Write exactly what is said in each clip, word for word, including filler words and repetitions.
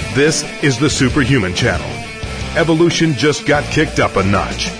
This is the Superhuman Channel. Evolution just got kicked up a notch.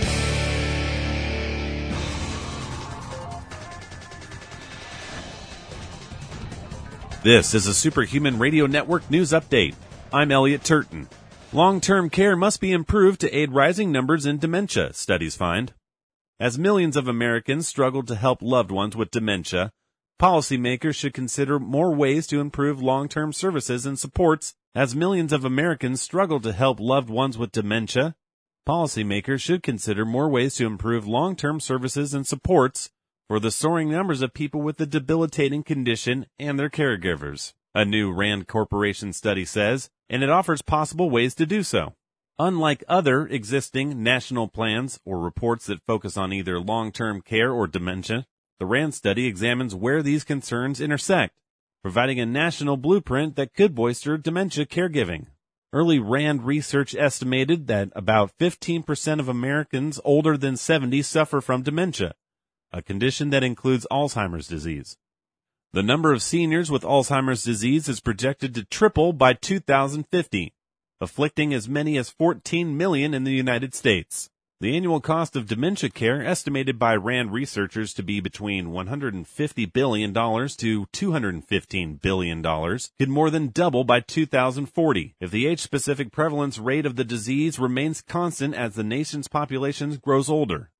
This is a Superhuman Radio Network news update. I'm Elliot Turton. Long-term care must be improved to aid rising numbers in dementia, studies find. As millions of Americans struggle to help loved ones with dementia, policymakers should consider more ways to improve long-term services and supports. As millions of Americans struggle to help loved ones with dementia, policymakers should consider more ways to improve long-term services and supports for the soaring numbers of people with the debilitating condition and their caregivers, a new Rand Corporation study says, and it offers possible ways to do so. Unlike other existing national plans or reports that focus on either long-term care or dementia, the Rand study examines where these concerns intersect, providing a national blueprint that could bolster dementia caregiving. Early Rand research estimated that about fifteen percent of Americans older than seventy suffer from dementia, a condition that includes Alzheimer's disease. The number of seniors with Alzheimer's disease is projected to triple by two thousand fifty, afflicting as many as fourteen million in the United States. The annual cost of dementia care, estimated by Rand researchers to be between one hundred fifty billion dollars to two hundred fifteen billion dollars, could more than double by two thousand forty if the age-specific prevalence rate of the disease remains constant as the nation's population grows older.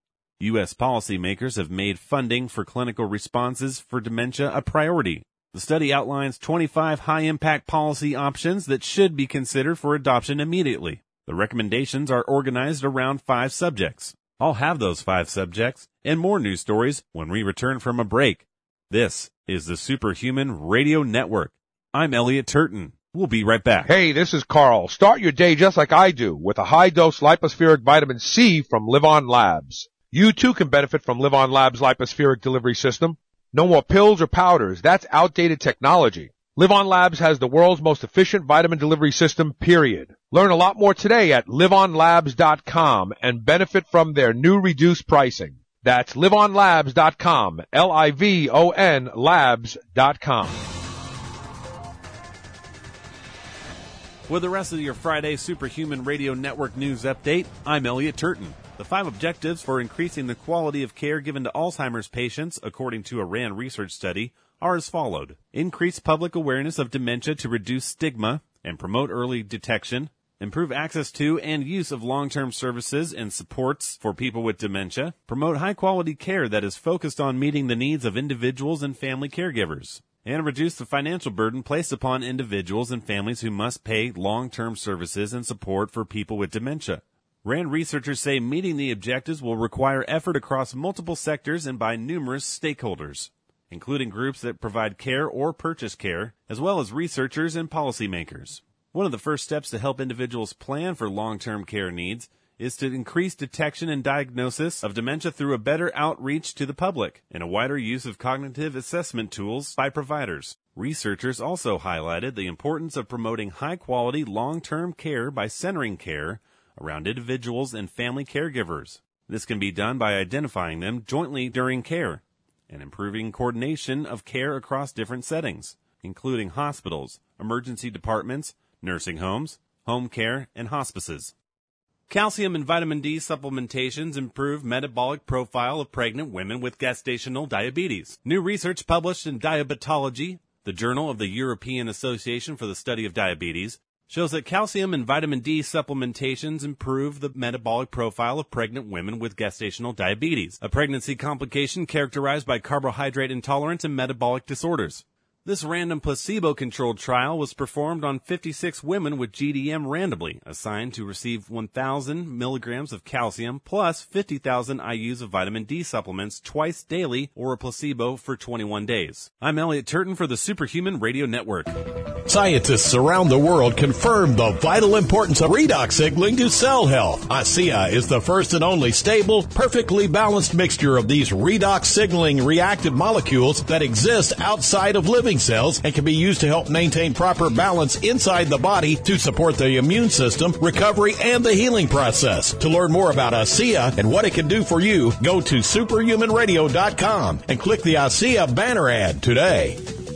U S policymakers have made funding for clinical responses for dementia a priority. The study outlines twenty-five high-impact policy options that should be considered for adoption immediately. The recommendations are organized around five subjects. I'll have those five subjects and more news stories when we return from a break. This is the Superhuman Radio Network. I'm Elliot Turton. We'll be right back. Hey, this is Carl. Start your day just like I do with a high-dose lipospheric vitamin C from Live On Labs. You too can benefit from Live On Labs' lipospheric delivery system. No more pills or powders. That's outdated technology. Live On Labs has the world's most efficient vitamin delivery system, period. Learn a lot more today at live on labs dot com and benefit from their new reduced pricing. That's live on labs dot com, L I V O N labs dot com. With the rest of your Friday Superhuman Radio Network news update, I'm Elliot Turton. The five objectives for increasing the quality of care given to Alzheimer's patients, according to a Rand research study, are as followed. Increase public awareness of dementia to reduce stigma and promote early detection. Improve access to and use of long-term services and supports for people with dementia. Promote high-quality care that is focused on meeting the needs of individuals and family caregivers. And reduce the financial burden placed upon individuals and families who must pay long-term services and support for people with dementia. Rand researchers say meeting the objectives will require effort across multiple sectors and by numerous stakeholders, including groups that provide care or purchase care, as well as researchers and policymakers. One of the first steps to help individuals plan for long-term care needs is to increase detection and diagnosis of dementia through a better outreach to the public and a wider use of cognitive assessment tools by providers. Researchers also highlighted the importance of promoting high-quality long-term care by centering care around individuals and family caregivers. This can be done by identifying them jointly during care and improving coordination of care across different settings, including hospitals, emergency departments, nursing homes, home care, and hospices. Calcium and vitamin D supplementations improve metabolic profile of pregnant women with gestational diabetes. New research published in Diabetology, the Journal of the European Association for the Study of Diabetes, shows that calcium and vitamin D supplementations improve the metabolic profile of pregnant women with gestational diabetes, a pregnancy complication characterized by carbohydrate intolerance and metabolic disorders. This random placebo-controlled trial was performed on fifty-six women with G D M randomly, assigned to receive one thousand milligrams of calcium plus fifty thousand I U's of vitamin D supplements twice daily or a placebo for twenty-one days. I'm Elliot Turton for the Superhuman Radio Network. Scientists around the world confirm the vital importance of redox signaling to cell health. ASEA is the first and only stable, perfectly balanced mixture of these redox signaling reactive molecules that exist outside of living cells and can be used to help maintain proper balance inside the body to support the immune system, recovery, and the healing process. To learn more about ASEA and what it can do for you, go to superhuman radio dot com and click the ASEA banner ad today.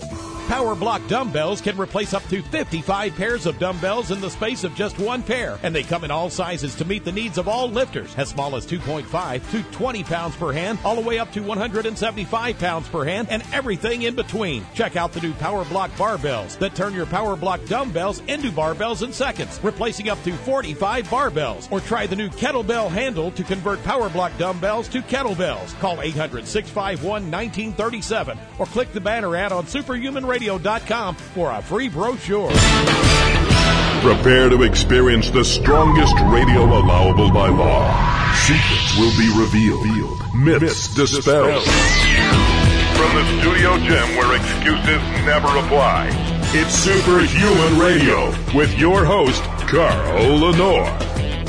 Power Block dumbbells can replace up to fifty-five pairs of dumbbells in the space of just one pair, and they come in all sizes to meet the needs of all lifters, as small as two point five to twenty pounds per hand, all the way up to one hundred seventy-five pounds per hand, and everything in between. Check out the new Power Block barbells that turn your Power Block dumbbells into barbells in seconds, replacing up to forty-five barbells. Or try the new kettlebell handle to convert Power Block dumbbells to kettlebells. Call eight hundred, six five one, one nine three seven or click the banner ad on superhuman radio dot com for a free brochure. Prepare to experience the strongest radio allowable by law. Secrets will be revealed. Myths, Myths dispelled. From the studio gym where excuses never apply, it's Superhuman Radio with your host, Carl Lenore.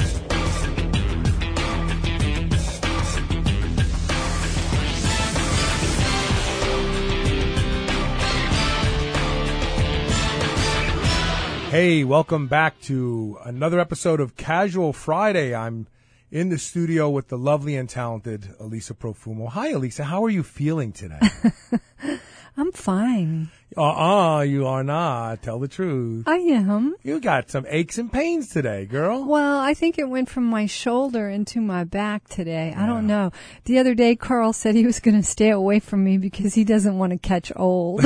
Hey, welcome back to another episode of Casual Friday. I'm in the studio with the lovely and talented Elisa Profumo. Hi, Elisa. How are you feeling today? I'm fine. Uh-uh, you are not. Tell the truth. I am. You got some aches and pains today, girl. Well, I think it went from my shoulder into my back today. Yeah. I don't know. The other day, Carl said he was going to stay away from me because he doesn't want to catch old.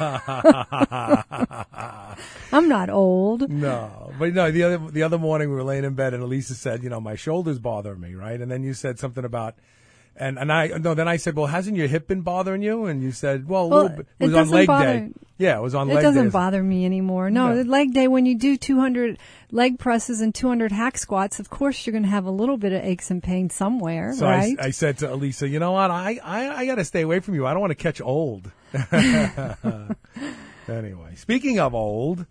I'm not old. No. But no, the other the other morning we were laying in bed and Elisa said, you know, my shoulders bother me, right? And then you said something about And and I no then I said, well, hasn't your hip been bothering you? And you said, well, well a little bit. It, it was on leg bother, day. Yeah, it was on it leg day. It doesn't bother me anymore. No, no, the leg day when you do two hundred leg presses and two hundred hack squats, of course you're going to have a little bit of aches and pains somewhere, so right? I, I said to Elisa, you know what? I I, I got to stay away from you. I don't want to catch old. Anyway, speaking of old,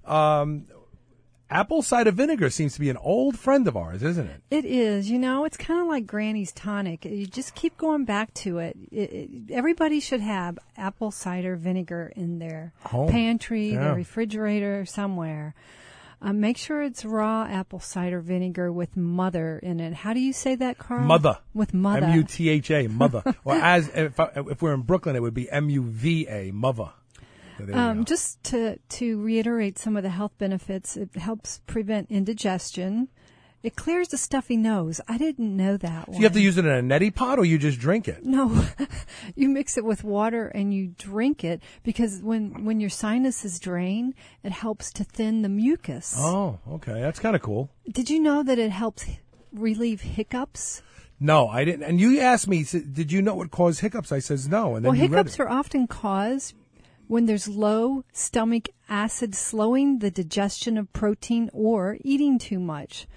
um. apple cider vinegar seems to be an old friend of ours, isn't it? It is. You know, it's kind of like Granny's tonic. You just keep going back to it. it, it everybody should have apple cider vinegar in their Home. pantry, Yeah. their refrigerator, somewhere. Uh, make sure it's raw apple cider vinegar with mother in it. How do you say that, Carl? Mother. With mother. M U T H A, mother. Or as if, I, if we're in Brooklyn, it would be M U V A, mother. So there you Um, go. just to, to reiterate some of the health benefits, it helps prevent indigestion. It clears the stuffy nose. I didn't know that So one. you have to use it in a neti pot, or you just drink it? No, you mix it with water and you drink it because when, when your sinuses drain, it helps to thin the mucus. Oh, okay. That's kind of cool. Did you know that it helps h- relieve hiccups? No, I didn't. And you asked me, s- did you know what caused hiccups? I says no. And then Well, you read hiccups it. are often caused when there's low stomach acid, slowing the digestion of protein or eating too much.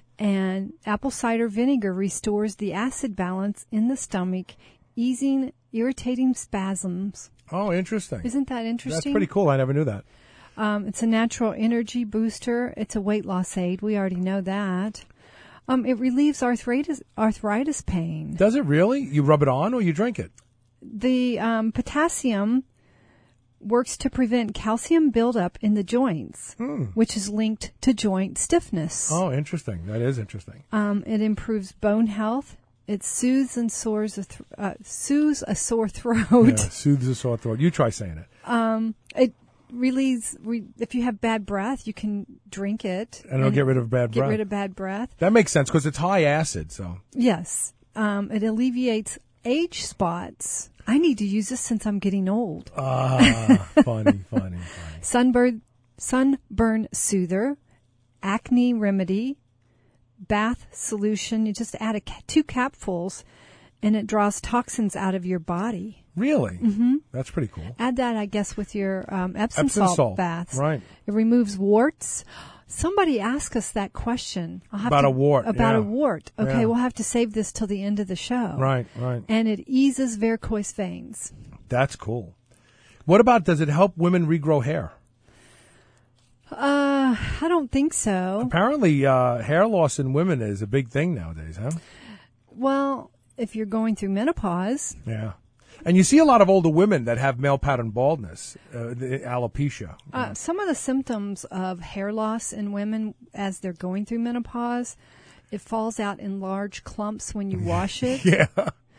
And apple cider vinegar restores the acid balance in the stomach, easing irritating spasms. Oh, interesting. Isn't that That's interesting? pretty cool. I never knew that. Um, it's a natural energy booster. It's a weight loss aid. We already know that. Um, it relieves arthritis arthritis pain. Does it really? You rub it on or you drink it? The um, potassium works to prevent calcium buildup in the joints, Hmm. which is linked to joint stiffness. Oh, interesting. That is interesting. Um, it improves bone health. It soothes and sores a th- uh, soothes a sore throat. Yeah, soothes a sore throat. You try saying it. Um, it relieves. Re- if you have bad breath, you can drink it, And it'll get rid of bad get breath. rid of bad breath. That makes sense because it's high acid, so. Yes. Um, it alleviates age spots. I need to use this since I'm getting old. Ah, funny, funny, funny. Sunburn, sunburn soother, acne remedy, bath solution. You just add a, ca- two capfuls, and it draws toxins out of your body. Really? Mm-hmm. That's pretty cool. Add that, I guess, with your um, Epsom, Epsom salt, salt, baths. right. It removes warts. Somebody asked us that question. I'll have About to, a wart, About yeah. a wart. Okay, Yeah. we'll have to save this till the end of the show. Right, right. And it eases varicose veins. That's cool. What about, does it help women regrow hair? Uh, I don't think so. Apparently, uh, hair loss in women is a big thing nowadays, huh? Well, if you're going through menopause, Yeah. And you see a lot of older women that have male pattern baldness, uh, the alopecia. uh, some of the symptoms of hair loss in women as they're going through menopause, it falls out in large clumps when you wash it. Yeah.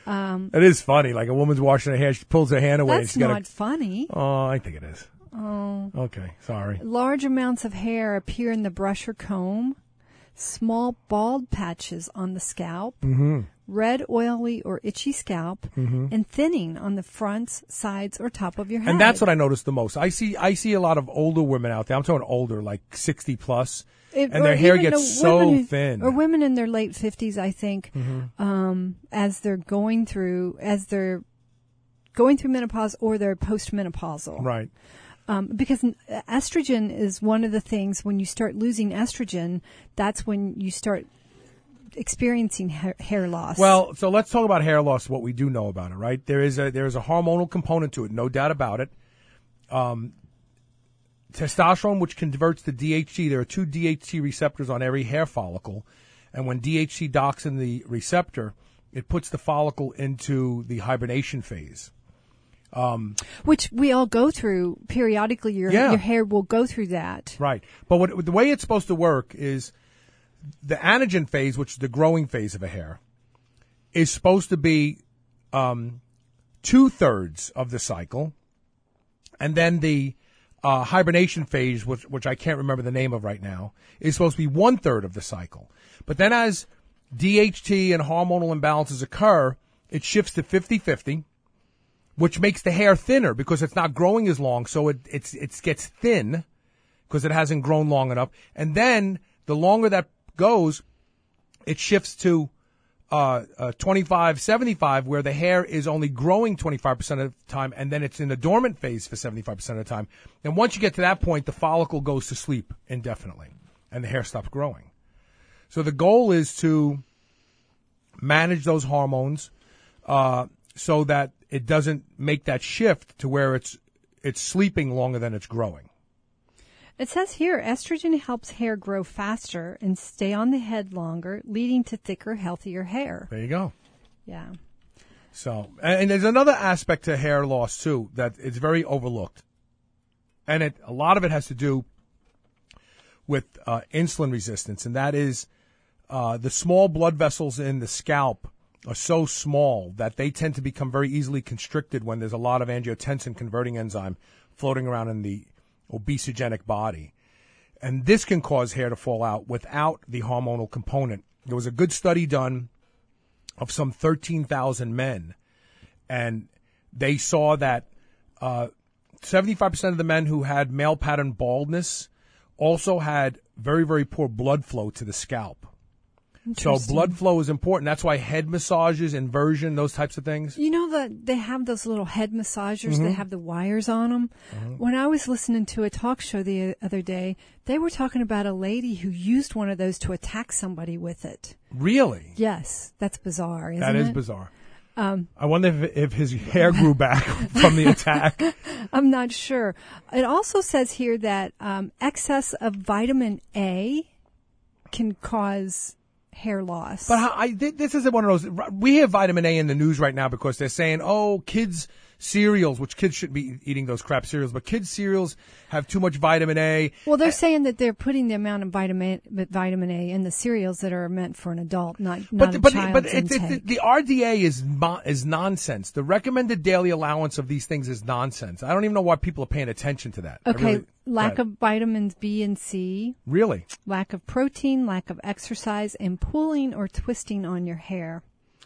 Um, it is funny. Like a woman's washing her hair, she pulls her hand away. and that's she's got not funny. Oh, I think it is. Oh. Okay, sorry. Large amounts of hair appear in the brush or comb. Small bald patches on the scalp. Mm-hmm. Red, oily, or itchy scalp, mm-hmm. and thinning on the fronts, sides, or top of your head. And that's what I noticed the most. I see I see a lot of older women out there. I'm talking older, like sixty plus, It, and their hair even gets the so women who- thin. Or women in their late fifties, I think, Mm-hmm. um, as they're going through, as they're going through menopause or they're postmenopausal. Right. Um, because estrogen is one of the things, when you start losing estrogen, that's when you start experiencing hair, hair loss. Well, so let's talk about hair loss. What we do know about it, right? There is a there is a hormonal component to it, no doubt about it. Um, testosterone, which converts to D H T. There are two D H T receptors on every hair follicle, and when D H T docks in the receptor, it puts the follicle into the hibernation phase. Um, Which we all go through periodically. Your Yeah. your hair will go through that. Right. But what, the way it's supposed to work is the anagen phase, which is the growing phase of a hair, is supposed to be um, two-thirds of the cycle. And then the uh, hibernation phase, which, which I can't remember the name of right now, is supposed to be one-third of the cycle. But then as D H T and hormonal imbalances occur, it shifts to fifty-fifty. Which makes the hair thinner because it's not growing as long, so it it's it gets thin because it hasn't grown long enough. And then the longer that goes, it shifts to uh, uh, twenty-five seventy-five, where the hair is only growing twenty-five percent of the time, and then it's in the dormant phase for seventy-five percent of the time. And once you get to that point, the follicle goes to sleep indefinitely, and the hair stops growing. So the goal is to manage those hormones uh, so that it doesn't make that shift to where it's it's sleeping longer than it's growing. It says here, estrogen helps hair grow faster and stay on the head longer, leading to thicker, healthier hair. There you go. Yeah. So, and, and there's another aspect to hair loss too that it's very overlooked, and it a lot of it has to do with uh, insulin resistance, and that is uh, the small blood vessels in the scalp are so small that they tend to become very easily constricted when there's a lot of angiotensin converting enzyme floating around in the obesogenic body. And this can cause hair to fall out without the hormonal component. There was a good study done of some thirteen thousand men, and they saw that uh, seventy-five percent of the men who had male pattern baldness also had very, very poor blood flow to the scalp. So blood flow is important. That's why head massages, inversion, those types of things. You know that they have those little head massagers Mm-hmm. that have the wires on them? Mm-hmm. When I was listening to a talk show the other day, they were talking about a lady who used one of those to attack somebody with it. Really? Yes, that's bizarre, isn't That is it? bizarre. Um, I wonder if, if his hair grew back from the attack. I'm not sure. It also says here that um, excess of vitamin A can cause hair loss. But how, I, this is one of those. We have vitamin A in the news right now because they're saying, oh, kids' cereals, which kids shouldn't be eating those crap cereals, but kids' cereals have too much vitamin A. Well, they're saying that they're putting the amount of vitamin vitamin A in the cereals that are meant for an adult, not not But a but child's but it, intake. it, the R D A is mo- is nonsense. The recommended daily allowance of these things is nonsense. I don't even know why people are paying attention to that. I Okay, really- lack that- of vitamins B and C, really. lack of protein, lack of exercise, and pulling or twisting on your hair.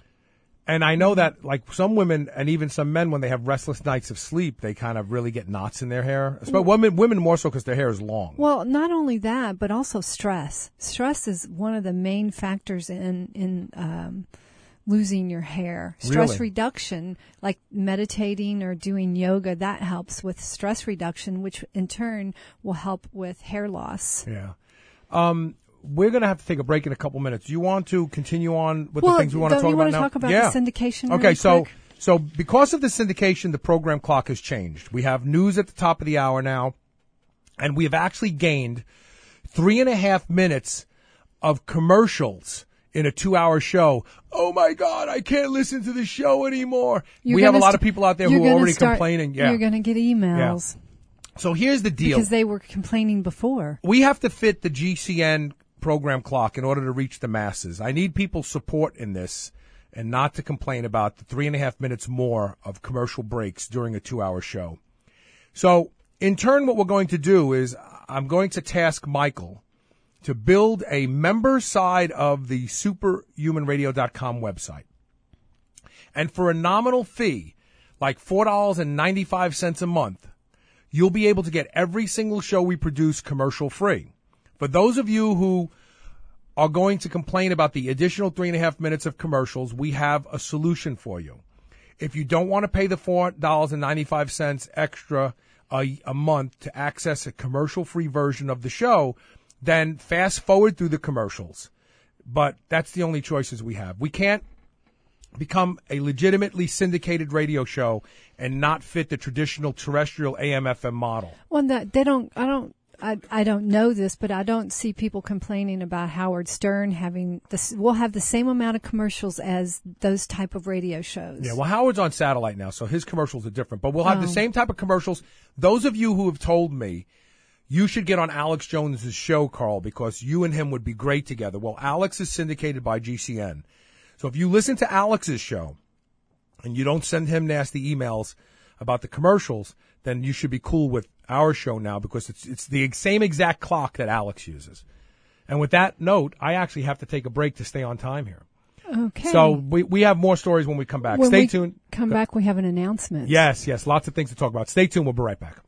And I know that, like, some women and even some men, when they have restless nights of sleep, they kind of really get knots in their hair. But women, women more so because their hair is long. Well, not only that, but also stress. Stress is one of the main factors in in um, losing your hair. Stress Really? reduction, like meditating or doing yoga, that helps with stress reduction, which in turn will help with hair loss. Yeah. Um, we're going to have to take a break in a couple minutes. Do you want to continue on with Well, the things we want to don't talk you about wanna now? talk about yeah. the syndication Okay, really so quick? so because of the syndication, the program clock has changed. We have news at the top of the hour now, and we have actually gained three and a half minutes of commercials in a two-hour show. Oh my God, I can't listen to the show anymore. You're we have a gonna lot st- of people out there you're who are gonna already start- complaining. Yeah. You're going to get emails So here's the deal. because they were complaining before. We have to fit the G C N program clock in order to reach the masses. I need people's support in this. and not to complain about the three and a half minutes more of commercial breaks during a two-hour show. So, in turn, what we're going to do is I'm going to task Michael to build a member side of the superhuman radio dot com website. And for a nominal fee, like four dollars and ninety-five cents a month, you'll be able to get every single show we produce commercial-free. For those of you who are going to complain about the additional three and a half minutes of commercials, we have a solution for you. If you don't want to pay the four dollars and ninety-five cents extra a, a month to access a commercial-free version of the show, then fast forward through the commercials. But that's the only choices we have. We can't become a legitimately syndicated radio show and not fit the traditional terrestrial A M F M model. Well, that, they don't, I don't, I, I don't know this, but I don't see people complaining about Howard Stern having this. We'll have the same amount of commercials as those type of radio shows. Yeah, well, Howard's on satellite now, so his commercials are different. But we'll have Oh. the same type of commercials. Those of you who have told me you should get on Alex Jones's show, Carl, because you and him would be great together. Well, Alex is syndicated by G C N. So if you listen to Alex's show and you don't send him nasty emails about the commercials, then you should be cool with our show now because it's it's the same exact clock that Alex uses. And with that note, I actually have to take a break to stay on time here. Okay. So we we have more stories when we come back. when Stay we tuned. Come back, we have an announcement. Yes, yes, lots of things to talk about. Stay tuned. We'll be right back.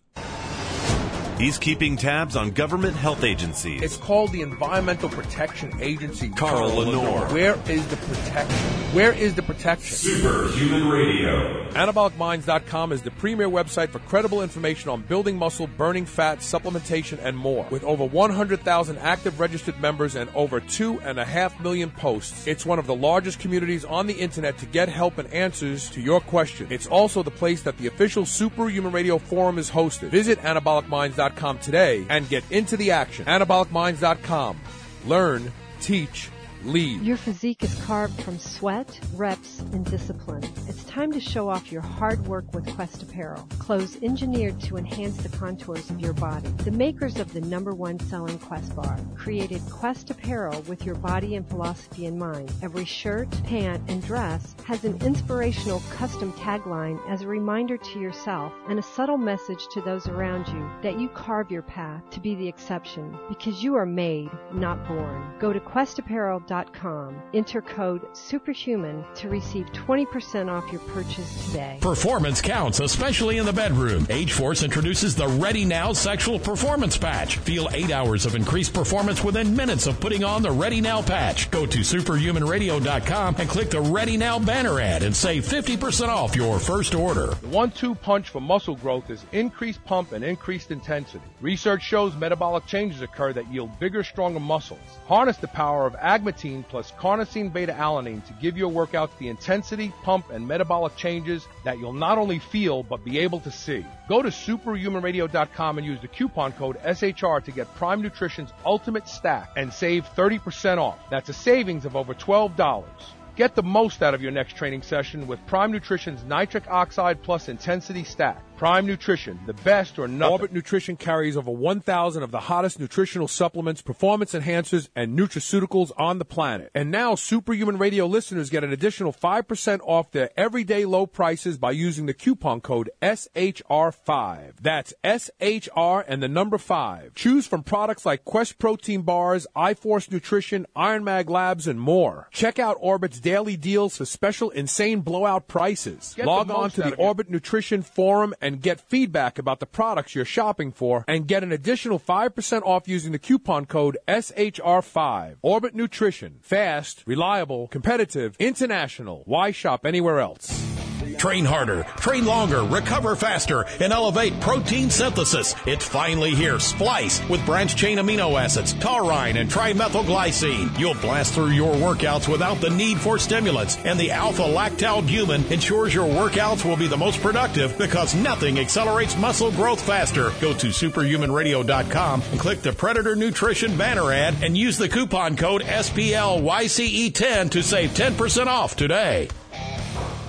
He's keeping tabs on government health agencies. It's called the Environmental Protection Agency. Carl Lenore. Where is the protection? Where is the protection? Superhuman Radio. Anabolic Minds dot com is the premier website for credible information on building muscle, burning fat, supplementation, and more. With over one hundred thousand active registered members and over two and a half million posts, it's one of the largest communities on the internet to get help and answers to your questions. It's also the place that the official Superhuman Radio Forum is hosted. Visit Anabolic Minds dot com today and get into the action. Anabolic Minds dot com. Learn, teach, lead. Your physique is carved from sweat, reps, and discipline. It's time to show off your hard work with Quest Apparel. Clothes engineered to enhance the contours of your body. The makers of the number one selling Quest bar created Quest Apparel with your body and philosophy in mind. Every shirt, pant, and dress has an inspirational custom tagline as a reminder to yourself and a subtle message to those around you that you carve your path to be the exception because you are made, not born. Go to quest apparel dot com. Enter code SUPERHUMAN to receive twenty percent off your purchase today. Performance counts, especially in the bedroom. Age Force introduces the Ready Now Sexual Performance Patch. Feel eight hours of increased performance within minutes of putting on the Ready Now patch. Go to superhuman radio dot com and click the Ready Now banner ad and save fifty percent off your first order. The one two punch for muscle growth is increased pump and increased intensity. Research shows metabolic changes occur that yield bigger, stronger muscles. Harness the power of agmatine plus carnosine beta-alanine to give your workouts the intensity, pump, and metabolic changes that you'll not only feel but be able to see. Go to superhuman radio dot com and use the coupon code S H R to get Prime Nutrition's Ultimate Stack and save thirty percent off. That's a savings of over twelve dollars. Get the most out of your next training session with Prime Nutrition's Nitric Oxide Plus Intensity Stack. Prime Nutrition, the best or nothing. Orbit Nutrition carries over one thousand of the hottest nutritional supplements, performance enhancers, and nutraceuticals on the planet. And now Superhuman Radio listeners get an additional five percent off their everyday low prices by using the coupon code S H R five. That's S H R and the number five. Choose from products like Quest Protein Bars, iForce Nutrition, Iron Mag Labs, and more. Check out Orbit's daily deals for special insane blowout prices. Get Log the on most to out the of your- Orbit Nutrition Forum and get feedback about the products you're shopping for and get an additional five percent off using the coupon code S H R five. Orbit Nutrition. Fast, reliable, competitive, international. Why shop anywhere else? Train harder, train longer, recover faster, and elevate protein synthesis. It's finally here. Splice with branched-chain amino acids, taurine, and trimethylglycine. You'll blast through your workouts without the need for stimulants. And the alpha-lactalbumin ensures your workouts will be the most productive because nothing accelerates muscle growth faster. Go to superhuman radio dot com and click the Predator Nutrition banner ad and use the coupon code S P L Y C E ten to save ten percent off today.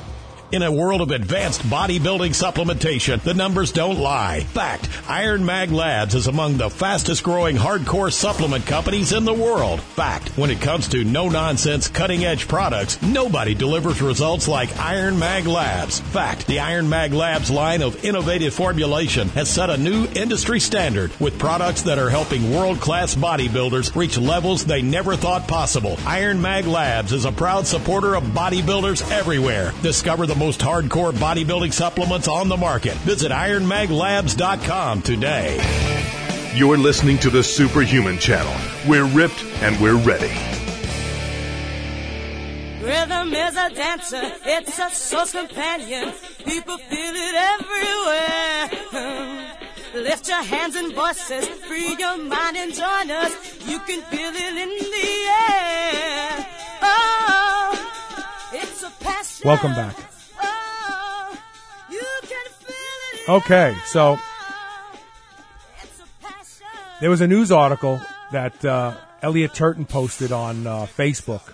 In a world of advanced bodybuilding supplementation, the numbers don't lie. Fact, Iron Mag Labs is among the fastest growing hardcore supplement companies in the world. Fact, when it comes to no-nonsense, cutting-edge products, nobody delivers results like Iron Mag Labs. Fact, the Iron Mag Labs line of innovative formulation has set a new industry standard with products that are helping world-class bodybuilders reach levels they never thought possible. Iron Mag Labs is a proud supporter of bodybuilders everywhere. Discover the most hardcore bodybuilding supplements on the market. Visit iron mag labs dot com today. You're listening to the Superhuman Channel. We're ripped and we're ready. Rhythm is a dancer, it's a soul's companion. People feel it everywhere. Lift your hands and voices, free your mind and join us. You can feel it in the air. Oh, it's a passion. Welcome back. Oh, you can feel it. Okay, so there was a news article that uh, Elliot Turton posted on uh, Facebook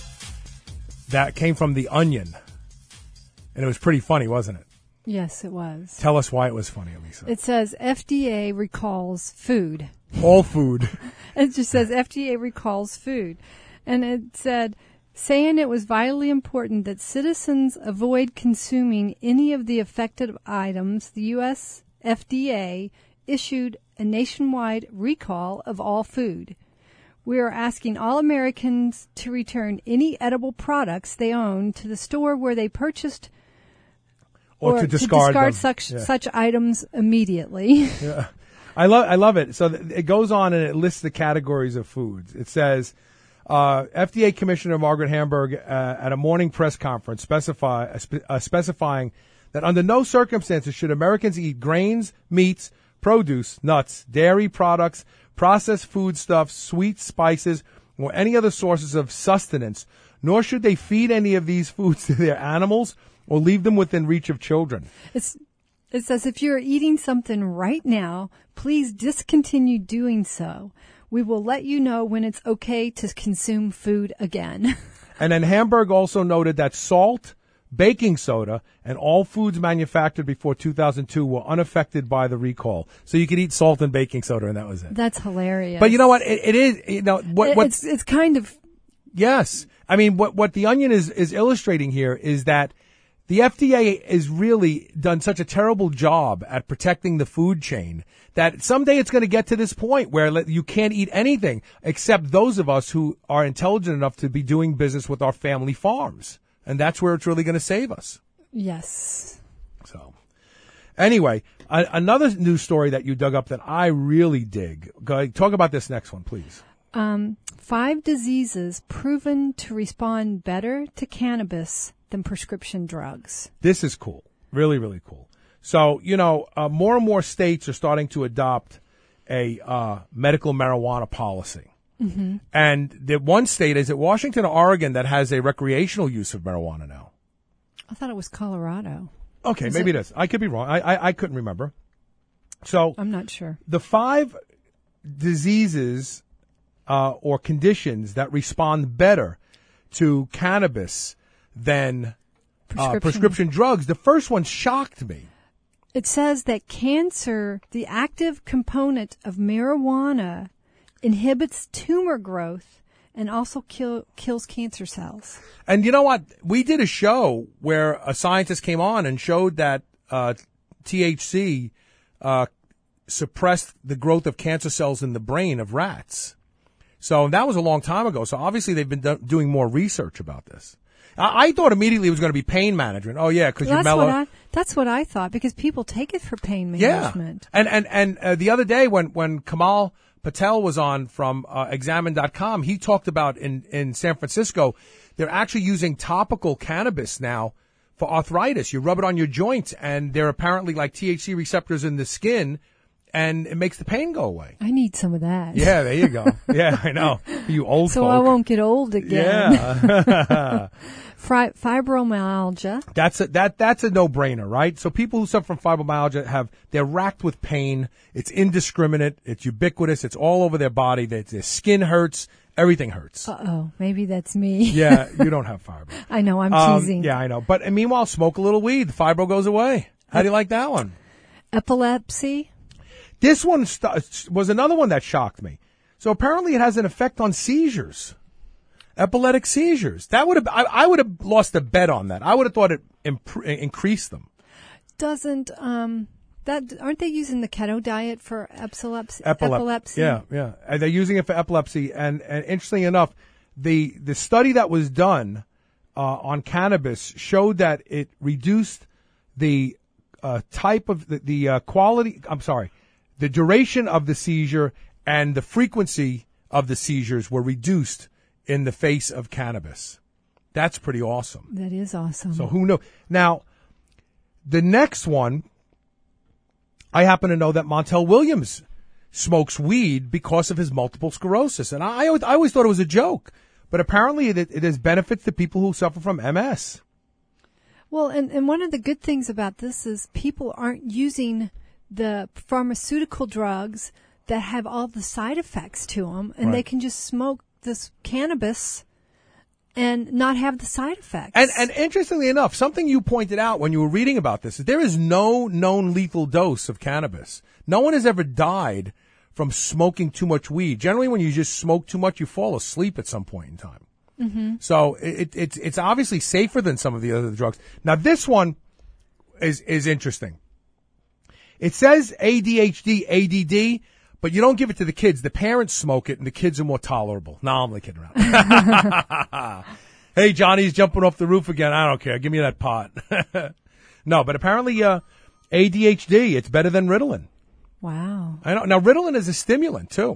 that came from The Onion, and it was pretty funny, wasn't it? Yes, it was. Tell us why it was funny, Elisa. It says F D A recalls food. All food. It just says F D A recalls food. And it said, saying it was vitally important that citizens avoid consuming any of the affected items, the U S F D A issued a nationwide recall of all food. We are asking all Americans to return any edible products they own to the store where they purchased or, or to discard, to discard them. such yeah. such items immediately. Yeah. I love I love it. So th- it goes on and it lists the categories of foods. It says uh, F D A Commissioner Margaret Hamburg uh, at a morning press conference specify uh, spe- uh, specifying that under no circumstances should Americans eat grains, meats, produce, nuts, dairy products, processed foodstuffs, sweet spices, or any other sources of sustenance, nor should they feed any of these foods to their animals or leave them within reach of children. It's, it says if you're eating something right now, please discontinue doing so. We will let you know when it's okay to consume food again. And then Hamburg also noted that salt, baking soda, and all foods manufactured before two thousand two were unaffected by the recall. So you could eat salt and baking soda, and that was it. That's hilarious. But you know what? It, it is. You know what? What? It's it's kind of. Yes, I mean what what the Onion is is illustrating here is that the F D A has really done such a terrible job at protecting the food chain that someday it's going to get to this point where you can't eat anything except those of us who are intelligent enough to be doing business with our family farms. And that's where it's really going to save us. Yes. So, anyway, a- another news story that you dug up that I really dig. Go, talk about this next one, please. Um, five diseases proven to respond better to cannabis than prescription drugs. This is cool. Really, really cool. So, you know, uh, more and more states are starting to adopt a uh, medical marijuana policy. Mm-hmm. And the one state, is it Washington or Oregon, that has a recreational use of marijuana now? I thought it was Colorado. Okay, is maybe it? it is. I could be wrong. I, I, I couldn't remember. So I'm not sure. The five diseases uh, or conditions that respond better to cannabis than Prescription. uh, prescription drugs, the first one shocked me. It says that cancer, the active component of marijuana, inhibits tumor growth and also kill, kills cancer cells. And you know what? We did a show where a scientist came on and showed that uh, T H C uh, suppressed the growth of cancer cells in the brain of rats. So that was a long time ago. So obviously they've been do- doing more research about this. I, I thought immediately it was going to be pain management. Oh yeah, because Well, you that's mellow. what I that's what I thought, because people take it for pain management. Yeah. And and and uh, the other day when when Kamal Patel was on from uh, examine dot com, he talked about in in San Francisco, they're actually using topical cannabis now for arthritis. You rub it on your joints, and they're apparently like T H C receptors in the skin, and it makes the pain go away. I need some of that. Yeah, there you go. Yeah, I know. You old so folk. I won't get old again. Yeah. Fri- fibromyalgia. That's a, that, that's a no-brainer, right? So people who suffer from fibromyalgia have, they're racked with pain. It's indiscriminate. It's ubiquitous. It's all over their body. Their, their skin hurts. Everything hurts. Uh-oh, maybe that's me. Yeah, you don't have fibro. I know, I'm Um, teasing. yeah, I know. But and meanwhile, smoke a little weed. The fibro goes away. How do you like that one? Epilepsy? This one st- was another one that shocked me. So apparently it has an effect on seizures. Epileptic seizures. That would have, I, I would have lost a bet on that. I would have thought it imp- increased them. Doesn't, um, that, aren't they using the keto diet for epilepsy? Epilep- epilepsy? Yeah, yeah. And they're using it for epilepsy. And, and interestingly enough, the, the study that was done, uh, on cannabis showed that it reduced the, uh, type of the, the, uh, quality, I'm sorry, the duration of the seizure and the frequency of the seizures were reduced in the face of cannabis. That's pretty awesome. That is awesome. So who knows? Now, the next one, I happen to know that Montel Williams smokes weed because of his multiple sclerosis. And I, I, always, I always thought it was a joke. But apparently it, it has benefits to people who suffer from M S. Well, and, and one of the good things about this is people aren't using the pharmaceutical drugs that have all the side effects to them, and Right. they can just smoke this cannabis and not have the side effects. And, and interestingly enough, something you pointed out when you were reading about this is there is no known lethal dose of cannabis. No one has ever died from smoking too much weed. Generally, when you just smoke too much, you fall asleep at some point in time. Mm-hmm. So it, it's it's obviously safer than some of the other drugs. Now, this one is is interesting. It says A D H D, A D D, but you don't give it to the kids. The parents smoke it, and the kids are more tolerable. No, I'm only kidding around. Hey, Johnny's jumping off the roof again. I don't care. Give me that pot. No, but apparently uh, A D H D, it's better than Ritalin. Wow. I know. Now, Ritalin is a stimulant, too.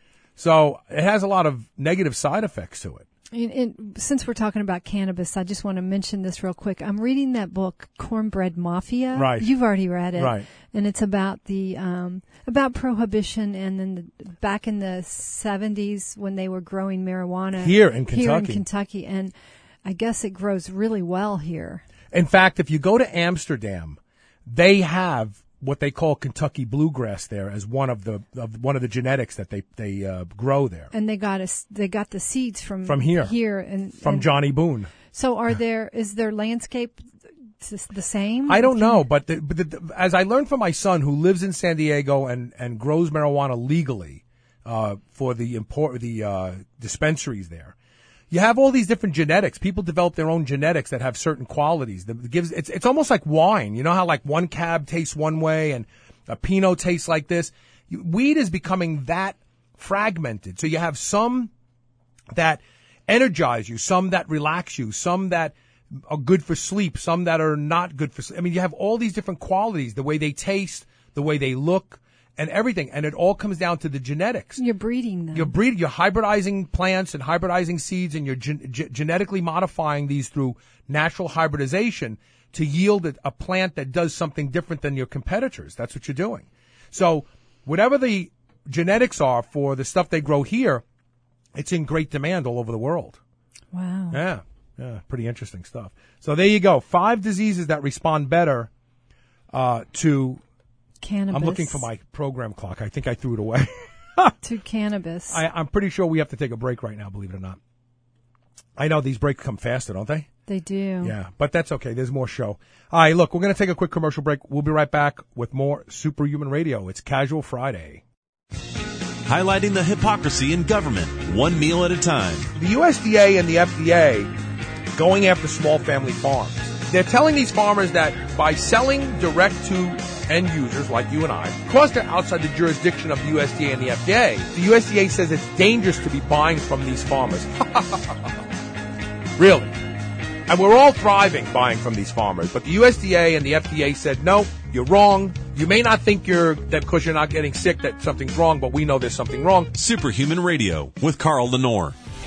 So it has a lot of negative side effects to it. And, and since we're talking about cannabis, I just want to mention this real quick. I'm reading that book, Cornbread Mafia. Right. You've already read it. Right. And it's about the um, about prohibition and then the, back in the seventies when they were growing marijuana Here in Here in Kentucky. Kentucky, and I guess it grows really well here. In fact, if you go to Amsterdam, they have what they call Kentucky bluegrass there as one of the of one of the genetics that they they uh, grow there. And they got us. They got the seeds from From here. Here and From and Johnny Boone. So, are there? Is their landscape the same? I don't know, but, the, but the, as I learned from my son, who lives in San Diego and, and grows marijuana legally uh, for the import the uh, dispensaries there, you have all these different genetics. People develop their own genetics that have certain qualities. That gives it's it's almost like wine. You know how like one cab tastes one way and a Pinot tastes like this. Weed is becoming that fragmented. So you have some that energize you, some that relax you, some that are good for sleep, some that are not good for sleep. I mean, you have all these different qualities, the way they taste, the way they look, and everything. And it all comes down to the genetics. You're breeding them. You're breeding, you're hybridizing plants and hybridizing seeds, and you're gen- ge- genetically modifying these through natural hybridization to yield a, a plant that does something different than your competitors. That's what you're doing. So whatever the genetics are for the stuff they grow here, it's in great demand all over the world. Wow. Yeah. Yeah. Pretty interesting stuff. So there you go. Five diseases that respond better uh, to Cannabis. I'm looking for my program clock. I think I threw it away. To cannabis. I, I'm pretty sure we have to take a break right now, believe it or not. I know these breaks come faster, don't they? They do. Yeah, but that's okay. There's more show. All right, look, we're going to take a quick commercial break. We'll be right back with more Superhuman Radio. It's Casual Friday. Highlighting the hypocrisy in government, one meal at a time. The U S D A and the F D A going after small family farms. They're telling these farmers that by selling direct to end users like you and I, because they're outside the jurisdiction of the U S D A and the F D A, the U S D A says it's dangerous to be buying from these farmers. Really? And we're all thriving buying from these farmers, but the U S D A and the F D A said, no, you're wrong. You may not think you're that because you're not getting sick that something's wrong, but we know there's something wrong. Superhuman Radio with Carl Lenore.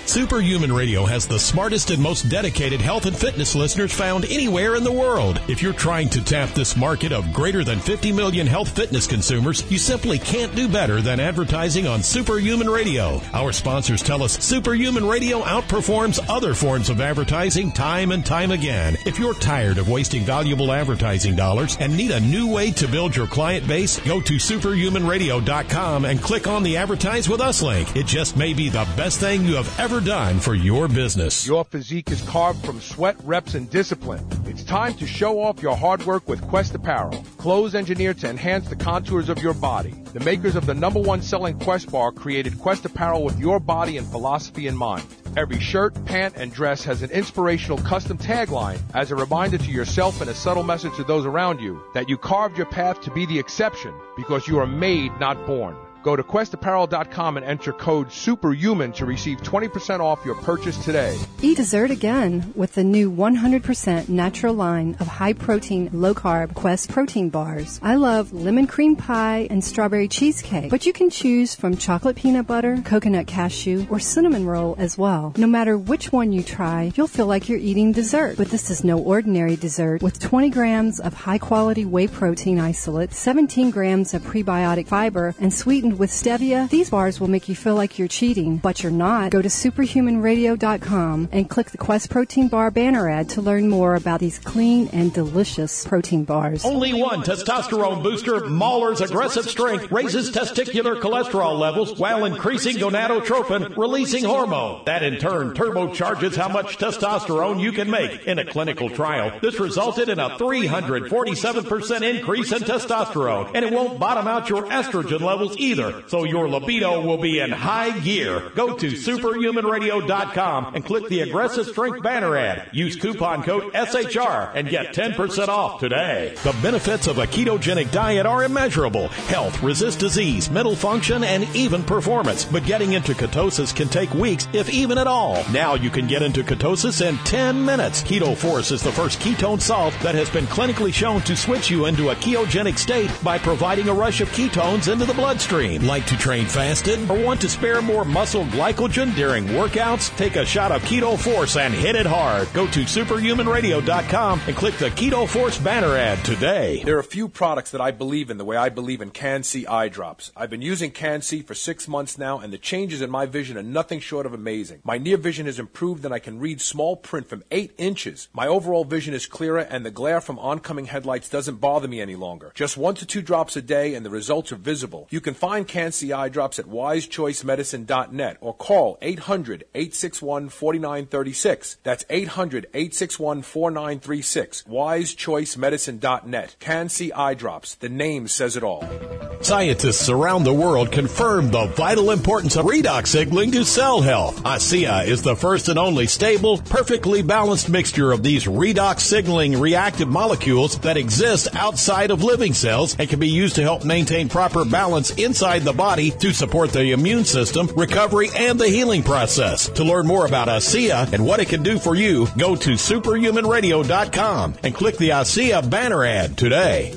Superhuman Radio has the smartest and most dedicated health and fitness listeners found anywhere in the world. If you're trying to tap this market of greater than fifty million health fitness consumers, you simply can't do better than advertising on Superhuman Radio. Our sponsors tell us Superhuman Radio outperforms other forms of advertising time and time again. If you're tired of wasting valuable advertising dollars and need a new way to build your client base, go to superhuman radio dot com and click on the Advertise with Us link. It just may be the best thing you have ever done for your business. Your physique is carved from sweat, reps, and discipline. It's time to show off your hard work with Quest Apparel. Clothes engineered to enhance the contours of your body. The makers of the number one selling Quest bar created Quest Apparel with your body and philosophy in mind. Every shirt, pant, and dress has an inspirational custom tagline as a reminder to yourself and a subtle message to those around you that you carved your path to be the exception because you are made, not born. Go to quest apparel dot com and enter code SUPERHUMAN to receive twenty percent off your purchase today. Eat dessert again with the new one hundred percent natural line of high-protein, low-carb Quest protein bars. I love lemon cream pie and strawberry cheesecake, but you can choose from chocolate peanut butter, coconut cashew, or cinnamon roll as well. No matter which one you try, you'll feel like you're eating dessert. But this is no ordinary dessert. With twenty grams of high-quality whey protein isolate, seventeen grams of prebiotic fiber, and sweetened with stevia, these bars will make you feel like you're cheating, but you're not. Go to superhuman radio dot com and click the Quest Protein Bar banner ad to learn more about these clean and delicious protein bars. Only one testosterone booster, Mahler's Aggressive Strength, raises testicular cholesterol levels while increasing gonadotropin, releasing hormone. That in turn turbocharges how much testosterone you can make. In a clinical trial, this resulted in a three hundred forty-seven percent increase in testosterone, and it won't bottom out your estrogen levels either. So your libido will be in high gear. Go to superhuman radio dot com and click the Aggressive Strength banner ad. Use coupon code S H R and get ten percent off today. The benefits of a ketogenic diet are immeasurable. Health, resist disease, mental function, and even performance. But getting into ketosis can take weeks, if even at all. Now you can get into ketosis in ten minutes. Keto Force is the first ketone salt that has been clinically shown to switch you into a ketogenic state by providing a rush of ketones into the bloodstream. Like to train fasted or want to spare more muscle glycogen during workouts? Take a shot of Keto Force and hit it hard. Go to superhuman radio dot com and click the Keto Force banner ad today. There are a few products that I believe in the way I believe in Can-C eye drops. I've been using Can-C for six months now, and the changes in my vision are nothing short of amazing. My near vision has improved, and I can read small print from eight inches. My overall vision is clearer, and the glare from oncoming headlights doesn't bother me any longer. Just one to two drops a day, and the results are visible. You can find Can-C eye drops at wise choice medicine dot net or call eight hundred, eight six one, four nine three six. That's eight hundred, eight six one, four nine three six. wise choice medicine dot net. Can-C eye drops. The name says it all. Scientists around the world confirm the vital importance of redox signaling to cell health. ASEA is the first and only stable, perfectly balanced mixture of these redox signaling reactive molecules that exist outside of living cells and can be used to help maintain proper balance inside the body to support the immune system, recovery, and the healing process. To learn more about ASEA and what it can do for you, go to superhuman radio dot com and click the ASEA banner ad today.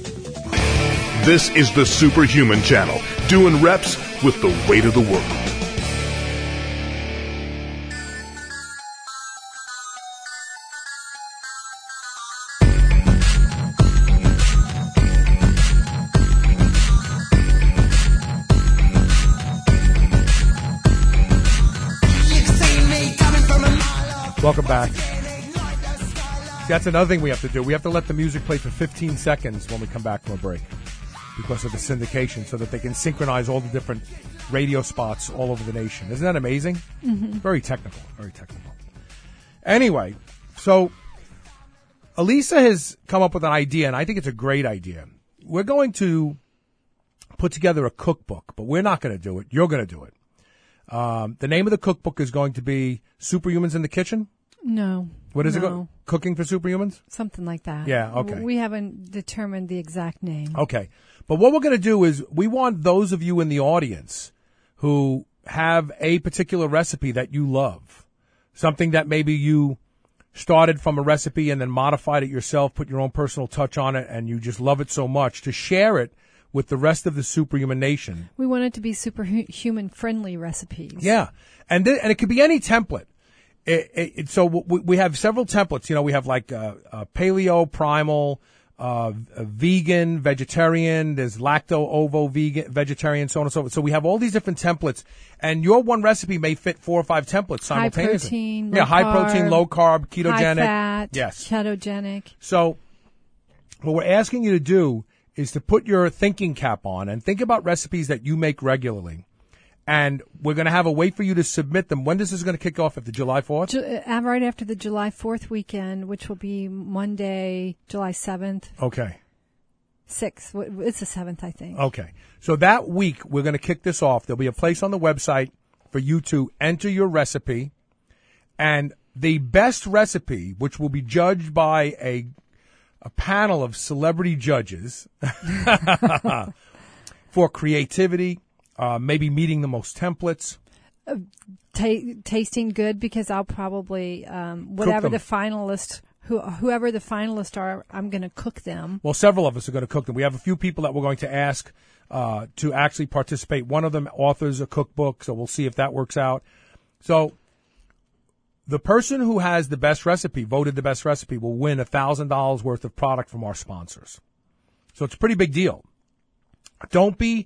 This is the Superhuman Channel, doing reps with the weight of the world. Welcome back. That's another thing we have to do. We have to let the music play for fifteen seconds when we come back from a break because of the syndication so that they can synchronize all the different radio spots all over the nation. Isn't that amazing? Mm-hmm. Very technical. Very technical. Anyway, so Elisa has come up with an idea, and I think it's a great idea. We're going to put together a cookbook, but we're not going to do it. You're going to do it. Um, the name of the cookbook is going to be Superhumans in the Kitchen? No. What is no. it? Go- Cooking for Superhumans? Something like that. Yeah, okay. We haven't determined the exact name. Okay. But what we're going to do is we want those of you in the audience who have a particular recipe that you love, something that maybe you started from a recipe and then modified it yourself, put your own personal touch on it, and you just love it so much, to share it with the rest of the Superhuman Nation. We want it to be superhuman friendly recipes. Yeah, and th- and it could be any template. It, it, it, so we, we have several templates. You know, we have like uh, uh, paleo, primal, uh, vegan, vegetarian. There's lacto, ovo, vegan, vegetarian, so on and so forth. So we have all these different templates, and your one recipe may fit four or five templates simultaneously. High protein, yeah, low high carb, protein, low carb, ketogenic, high fat, yes, ketogenic. So what we're asking you to do is to put your thinking cap on and think about recipes that you make regularly. And we're going to have a way for you to submit them. When is this going to kick off? After July fourth? Ju- uh, right after the July fourth weekend, which will be Monday, July seventh. Okay. sixth. It's the seventh, I think. Okay. So that week, we're going to kick this off. There'll be a place on the website for you to enter your recipe. And the best recipe, which will be judged by a a panel of celebrity judges for creativity, Uh, maybe meeting the most templates. Uh, ta- tasting good, because I'll probably, um, whatever the finalists, who, whoever the finalists are, I'm going to cook them. Well, several of us are going to cook them. We have a few people that we're going to ask uh, to actually participate. One of them authors a cookbook, so we'll see if that works out. So the person who has the best recipe, voted the best recipe, will win one thousand dollars worth of product from our sponsors. So it's a pretty big deal. Don't be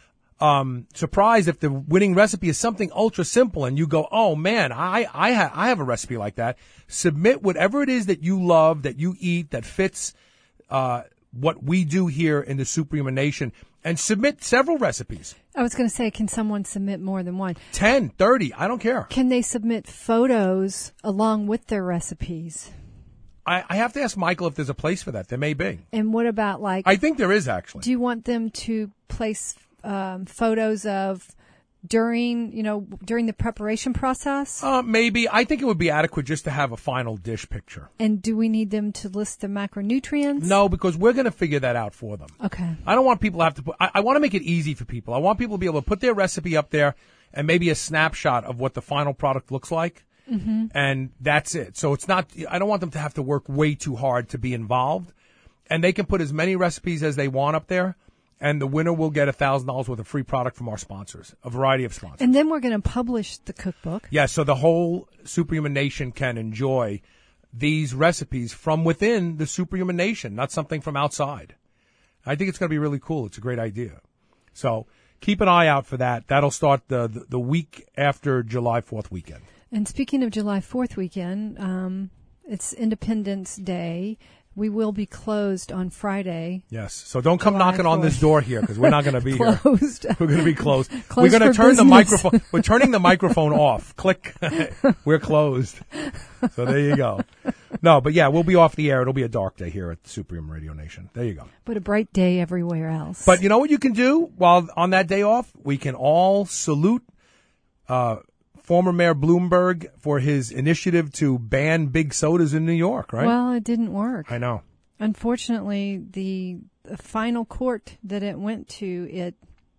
Um, surprised if the winning recipe is something ultra simple and you go, oh man, I, I, ha- I have a recipe like that. Submit whatever it is that you love, that you eat, that fits, uh, what we do here in the Superhuman Nation, and submit several recipes. I was going to say, can someone submit more than one? ten, thirty, I don't care. Can they submit photos along with their recipes? I, I have to ask Michael if there's a place for that. There may be. And what about like, I think there is actually. Do you want them to place Um, photos of during, you know, during the preparation process? Uh, maybe. I think it would be adequate just to have a final dish picture. And do we need them to list the macronutrients? No, because we're going to figure that out for them. Okay. I don't want people to have to put, I, I want to make it easy for people. I want people to be able to put their recipe up there and maybe a snapshot of what the final product looks like. Mm-hmm. And that's it. So it's not, I don't want them to have to work way too hard to be involved. And they can put as many recipes as they want up there. And the winner will get one thousand dollars worth of free product from our sponsors, a variety of sponsors. And then we're going to publish the cookbook. Yeah, so the whole Superhuman Nation can enjoy these recipes from within the Superhuman Nation, not something from outside. I think it's going to be really cool. It's a great idea. So keep an eye out for that. That'll start the, the, the week after July fourth weekend. And speaking of July fourth weekend, um, it's Independence Day. We will be closed on Friday. Yes. So don't come July knocking on this door here because we're not going to be here. Closed. We're going to be closed. Closed we're going to for turn the business. microphone. We're turning the microphone off. Click. We're closed. So there you go. No, but yeah, we'll be off the air. It'll be a dark day here at Superhuman Radio Nation. There you go. But a bright day everywhere else. But you know what you can do while on that day off? We can all salute uh former Mayor Bloomberg for his initiative to ban big sodas in New York, right? Well, it didn't work. I know. Unfortunately, the, the final court that it went to, it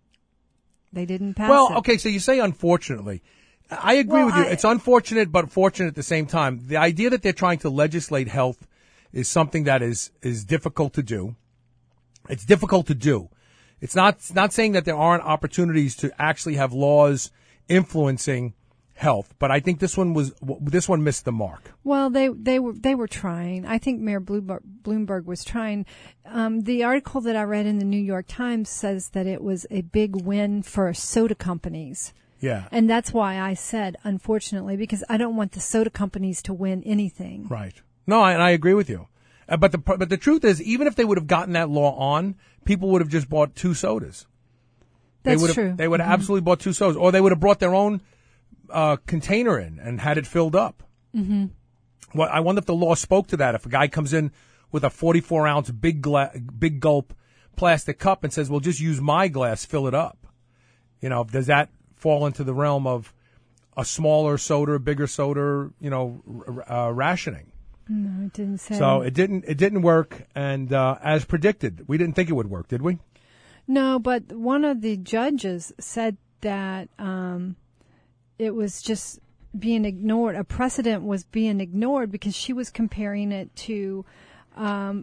they didn't pass well, it. Well, okay, so you say unfortunately. I agree well, with you. I, it's unfortunate, but fortunate at the same time. The idea that they're trying to legislate health is something that is, is difficult to do. It's difficult to do. It's not, it's not saying that there aren't opportunities to actually have laws influencing health, but I think this one was this one missed the mark. Well, they they were they were trying. I think Mayor Bloomberg, Bloomberg was trying. Um, the article that I read in the New York Times says that it was a big win for soda companies. Yeah, and that's why I said unfortunately, because I don't want the soda companies to win anything. Right. No, I, and I agree with you. Uh, but the but the truth is, even if they would have gotten that law on, people would have just bought two sodas. That's they would have, true. They would have mm-hmm. absolutely bought two sodas, or they would have brought their own uh, container in and had it filled up. Mm-hmm. Well, I wonder if the law spoke to that. If a guy comes in with a forty-four ounce big gla- big gulp plastic cup and says, "Well, just use my glass, fill it up," you know, does that fall into the realm of a smaller soda, bigger soda, you know, uh, rationing? No, it didn't say. So it didn't. It didn't work, and uh, as predicted, we didn't think it would work, did we? No, but one of the judges said that um, it was just being ignored. A precedent was being ignored because she was comparing it to um,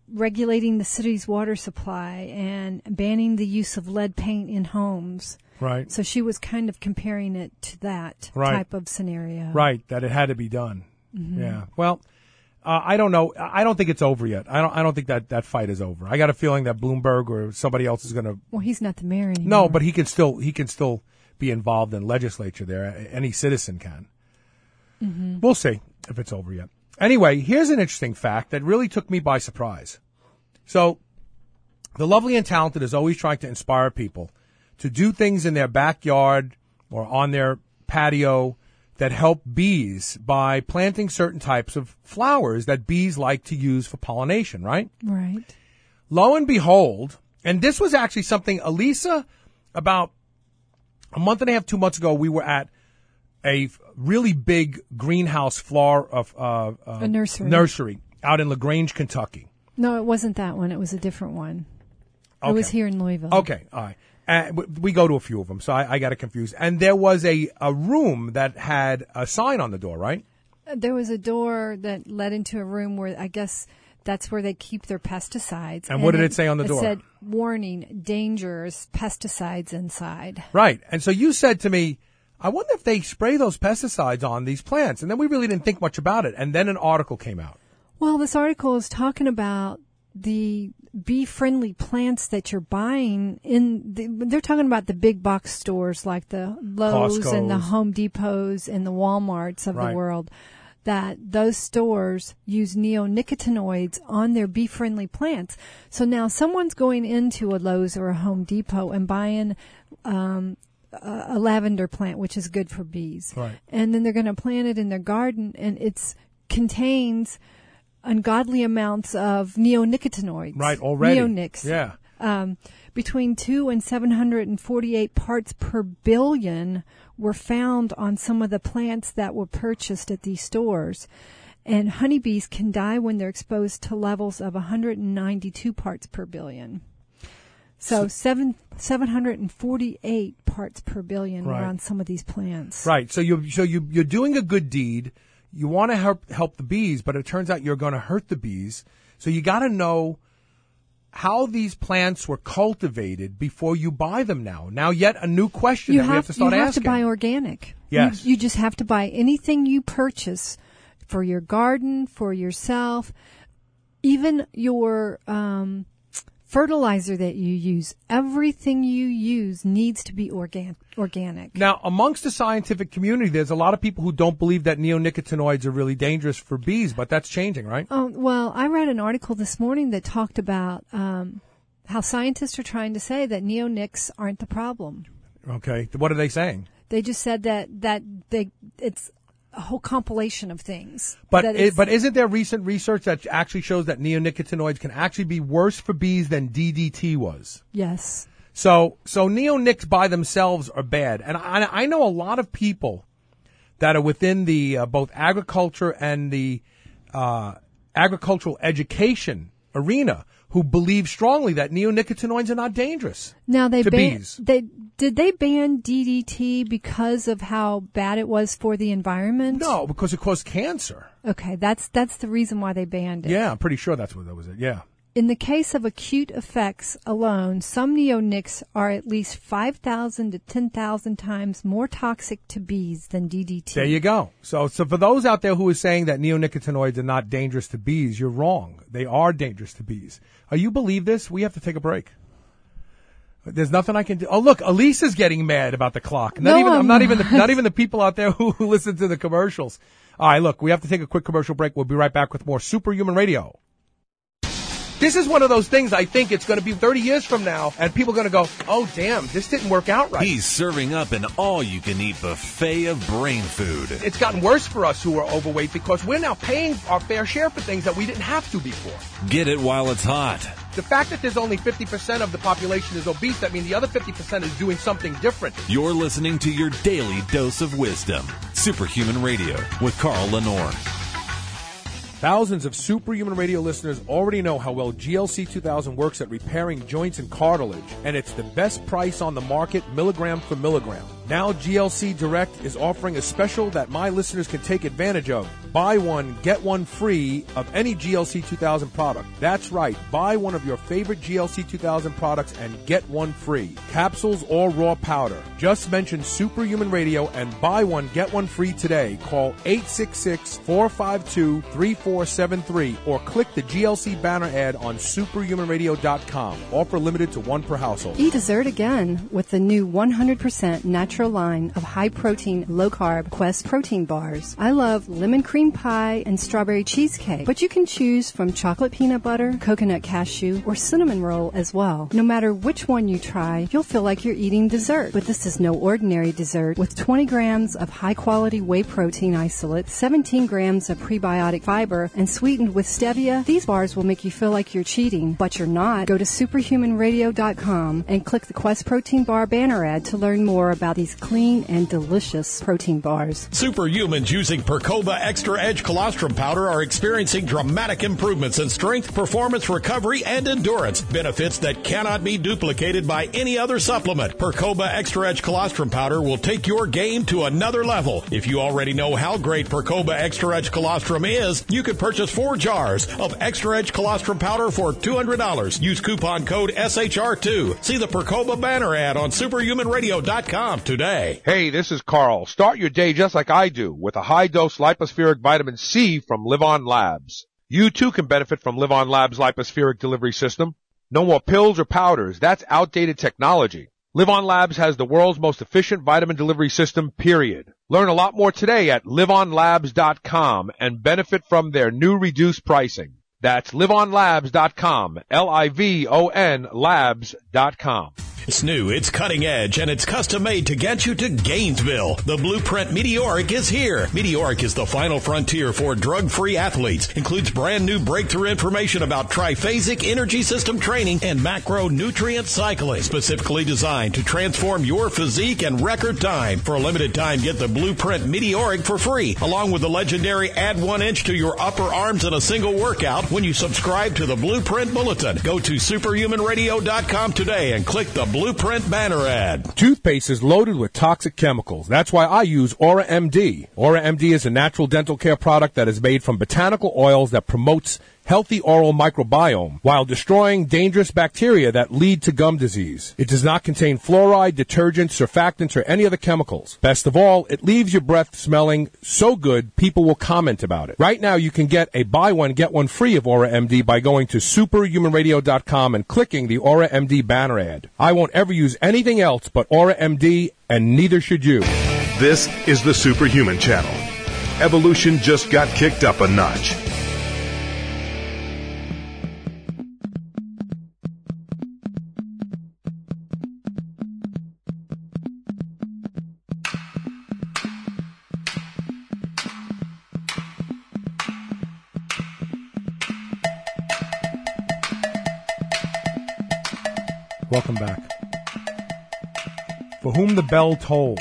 regulating the city's water supply and banning the use of lead paint in homes. Right. So she was kind of comparing it to that right. type of scenario. Right, that it had to be done. Mm-hmm. Yeah. Well, uh, I don't know. I don't think it's over yet. I don't. I don't think that, that fight is over. I got a feeling that Bloomberg or somebody else is going to. Well, he's not the mayor anymore. No, but he can still. He can still be involved in legislature there. Any citizen can. Mm-hmm. We'll see if it's over yet. Anyway, here's an interesting fact that really took me by surprise. So, the lovely and talented is always trying to inspire people to do things in their backyard or on their patio that help bees by planting certain types of flowers that bees like to use for pollination, right? Right. Lo and behold, and this was actually something, Elisa, about a month and a half, two months ago, we were at a really big greenhouse flower of uh, uh, a nursery. nursery out in LaGrange, Kentucky. No, it wasn't that one. It was a different one. Okay. It was here in Louisville. Okay, all right. Uh, we go to a few of them, so I, I got it confused. And there was a, a room that had a sign on the door, right? There was a door that led into a room where I guess that's where they keep their pesticides. And, and what did it, it say on the it door? It said, warning, dangerous pesticides inside. Right. And so you said to me, I wonder if they spray those pesticides on these plants. And then we really didn't think much about it. And then an article came out. Well, this article is talking about the bee-friendly plants that you're buying in the, they're talking about the big box stores like the Lowe's Costco's. and the Home Depots and the Walmarts of Right. the world, that those stores use neonicotinoids on their bee-friendly plants. So now someone's going into a Lowe's or a Home Depot and buying um, a, a lavender plant, which is good for bees. Right. And then they're going to plant it in their garden, and it contains ungodly amounts of neonicotinoids. Right, already. Neonics. Yeah. Um, between two and seven hundred and forty-eight parts per billion were found on some of the plants that were purchased at these stores. And honeybees can die when they're exposed to levels of one hundred ninety-two parts per billion. So, so seven seven hundred and forty-eight parts per billion right. were on some of these plants. Right. So you so you you're doing a good deed. You want to help help the bees, but it turns out you're going to hurt the bees. So you got to know how these plants were cultivated before you buy them now. Now, yet a new question you that have, we have to start you have asking. to buy organic. Yes. You, you just have to buy anything you purchase for your garden, for yourself, even your um, fertilizer that you use. Everything you use needs to be organ- organic. Now, amongst the scientific community, there's a lot of people who don't believe that neonicotinoids are really dangerous for bees, but that's changing, right? Oh, well, I read an article this morning that talked about um, how scientists are trying to say that neonics aren't the problem. Okay. What are they saying? They just said that, that they it's a whole compilation of things. But that it, but isn't there recent research that actually shows that neonicotinoids can actually be worse for bees than D D T was? Yes. So so neonics by themselves are bad, and I, I know a lot of people that are within the uh, both agriculture and the uh, agricultural education arena who believe strongly that neonicotinoids are not dangerous. Now they to ban- bees. they did they ban D D T because of how bad it was for the environment? No, because it caused cancer. Okay, that's that's the reason why they banned it. Yeah, I'm pretty sure that's what that was. It. Yeah. In the case of acute effects alone, some neonics are at least five thousand to ten thousand times more toxic to bees than D D T. There you go. So, so for those out there who are saying that neonicotinoids are not dangerous to bees, you're wrong. They are dangerous to bees. Are you believe this? We have to take a break. There's nothing I can do. Oh, look, Elisa's getting mad about the clock. Not No, even, I'm I'm not not. even, the, not even the people out there who, who listen to the commercials. All right, look, we have to take a quick commercial break. We'll be right back with more Superhuman Radio. This is one of those things I think it's going to be thirty years from now, and people are going to go, oh, damn, this didn't work out right. He's serving up an all-you-can-eat buffet of brain food. It's gotten worse for us who are overweight because we're now paying our fair share for things that we didn't have to before. Get it while it's hot. The fact that there's only fifty percent of the population is obese, that means the other fifty percent is doing something different. You're listening to your daily dose of wisdom. Superhuman Radio with Carl Lenore. Thousands of Superhuman Radio listeners already know how well G L C two thousand works at repairing joints and cartilage, and it's the best price on the market, milligram for milligram. Now G L C Direct is offering a special that my listeners can take advantage of. Buy one, get one free of any G L C two thousand product. That's right. Buy one of your favorite G L C two thousand products and get one free. Capsules or raw powder. Just mention Superhuman Radio and buy one, get one free today. Call eight six six, four five two, three four seven three or click the G L C banner ad on superhuman radio dot com. Offer limited to one per household. Eat dessert again with the new one hundred percent natural line of high-protein, low-carb Quest protein bars. I love lemon cream pie and strawberry cheesecake, but you can choose from chocolate peanut butter, coconut cashew, or cinnamon roll as well. No matter which one you try, you'll feel like you're eating dessert. But this is no ordinary dessert. With twenty grams of high-quality whey protein isolate, seventeen grams of prebiotic fiber, and sweetened with stevia, these bars will make you feel like you're cheating, but you're not. Go to superhuman radio dot com and click the Quest protein bar banner ad to learn more about these clean and delicious protein bars. Superhumans using Percoba Extra Edge Colostrum Powder are experiencing dramatic improvements in strength, performance, recovery, and endurance. Benefits that cannot be duplicated by any other supplement. Percoba Extra Edge Colostrum Powder will take your game to another level. If you already know how great Percoba Extra Edge Colostrum is, you could purchase four jars of Extra Edge Colostrum Powder for two hundred dollars. Use coupon code S H R two. See the Percoba banner ad on superhuman radio dot com today. Hey, this is Carl. Start your day just like I do with a high-dose lipospheric vitamin C from Live On Labs. You too can benefit from Live On Labs' lipospheric delivery system. No more pills or powders. That's outdated technology. Live On Labs has the world's most efficient vitamin delivery system, period. Learn a lot more today at live on labs dot com and benefit from their new reduced pricing. That's live on labs dot com, L I V O N labs dot com. It's new, it's cutting edge, and it's custom made to get you to Gainesville. The Blueprint Meteoric is here. Meteoric is the final frontier for drug-free athletes. Includes brand new breakthrough information about triphasic energy system training and macronutrient cycling, specifically designed to transform your physique in record time. For a limited time, get the Blueprint Meteoric for free, along with the legendary Add One Inch to Your Upper Arms in a Single Workout when you subscribe to the Blueprint Bulletin. Go to superhuman radio dot com today and click the Blueprint banner ad. Toothpaste is loaded with toxic chemicals. That's why I use Aura M D. Aura M D is a natural dental care product that is made from botanical oils that promotes healthy oral microbiome while destroying dangerous bacteria that lead to gum disease. It does not contain fluoride, detergents, surfactants, or any other chemicals. Best of all, it leaves your breath smelling so good people will comment about it. Right now, you can get a buy one, get one free of Aura M D by going to superhuman radio dot com and clicking the Aura M D banner ad. I won't ever use anything else but Aura M D, and neither should you. This is the Superhuman Channel. Evolution just got kicked up a notch. Welcome back. For whom the bell tolls.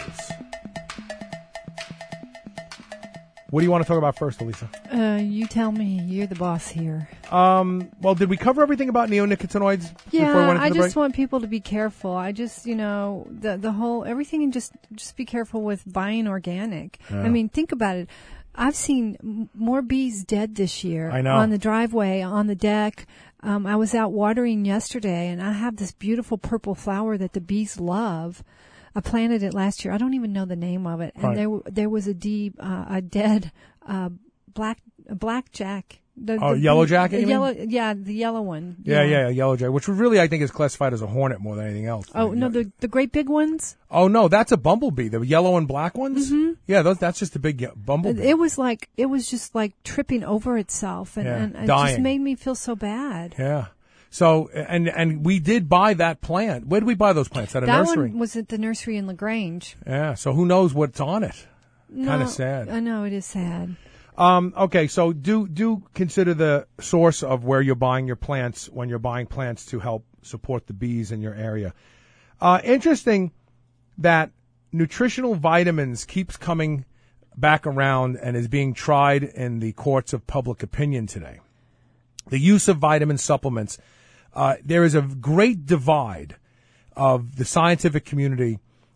What do you want to talk about first, Elisa? Uh, you tell me. You're the boss here. Um, well, did we cover everything about neonicotinoids yeah, before we went into I the just break? want people to be careful. I just, you know, the the whole, everything, and just, just be careful with buying organic. Yeah. I mean, think about it. I've seen m- more bees dead this year. I know. On the driveway, on the deck. Um, I was out watering yesterday, and I have this beautiful purple flower that the bees love. I planted it last year. I don't even know the name of it. And Right. there w- there was a deep, uh, a dead uh, black a blackjack. The, Oh, the yellow bee- jacket, the you mean? yellow, yeah, the yellow one. Yeah, yeah, yellow jay, which really I think is classified as a hornet more than anything else. Oh no, the the great big ones. Oh no, that's a bumblebee. The yellow and black ones. Mm-hmm. Yeah, those, that's just a big ye- bumblebee. It was like it was just like tripping over itself, and, Yeah, and it dying. just made me feel so bad. Yeah. So and and we did buy that plant. Where did we buy those plants? At a that nursery. one was at the nursery in LaGrange. Yeah. So who knows what's on it? No, Kind of sad. I know it is sad. Um, okay, so do do consider the source of where you're buying your plants when you're buying plants to help support the bees in your area. Uh, interesting that nutritional vitamins keeps coming back around and is being tried in the courts of public opinion today. The use of vitamin supplements. Uh, there is a great divide of the scientific community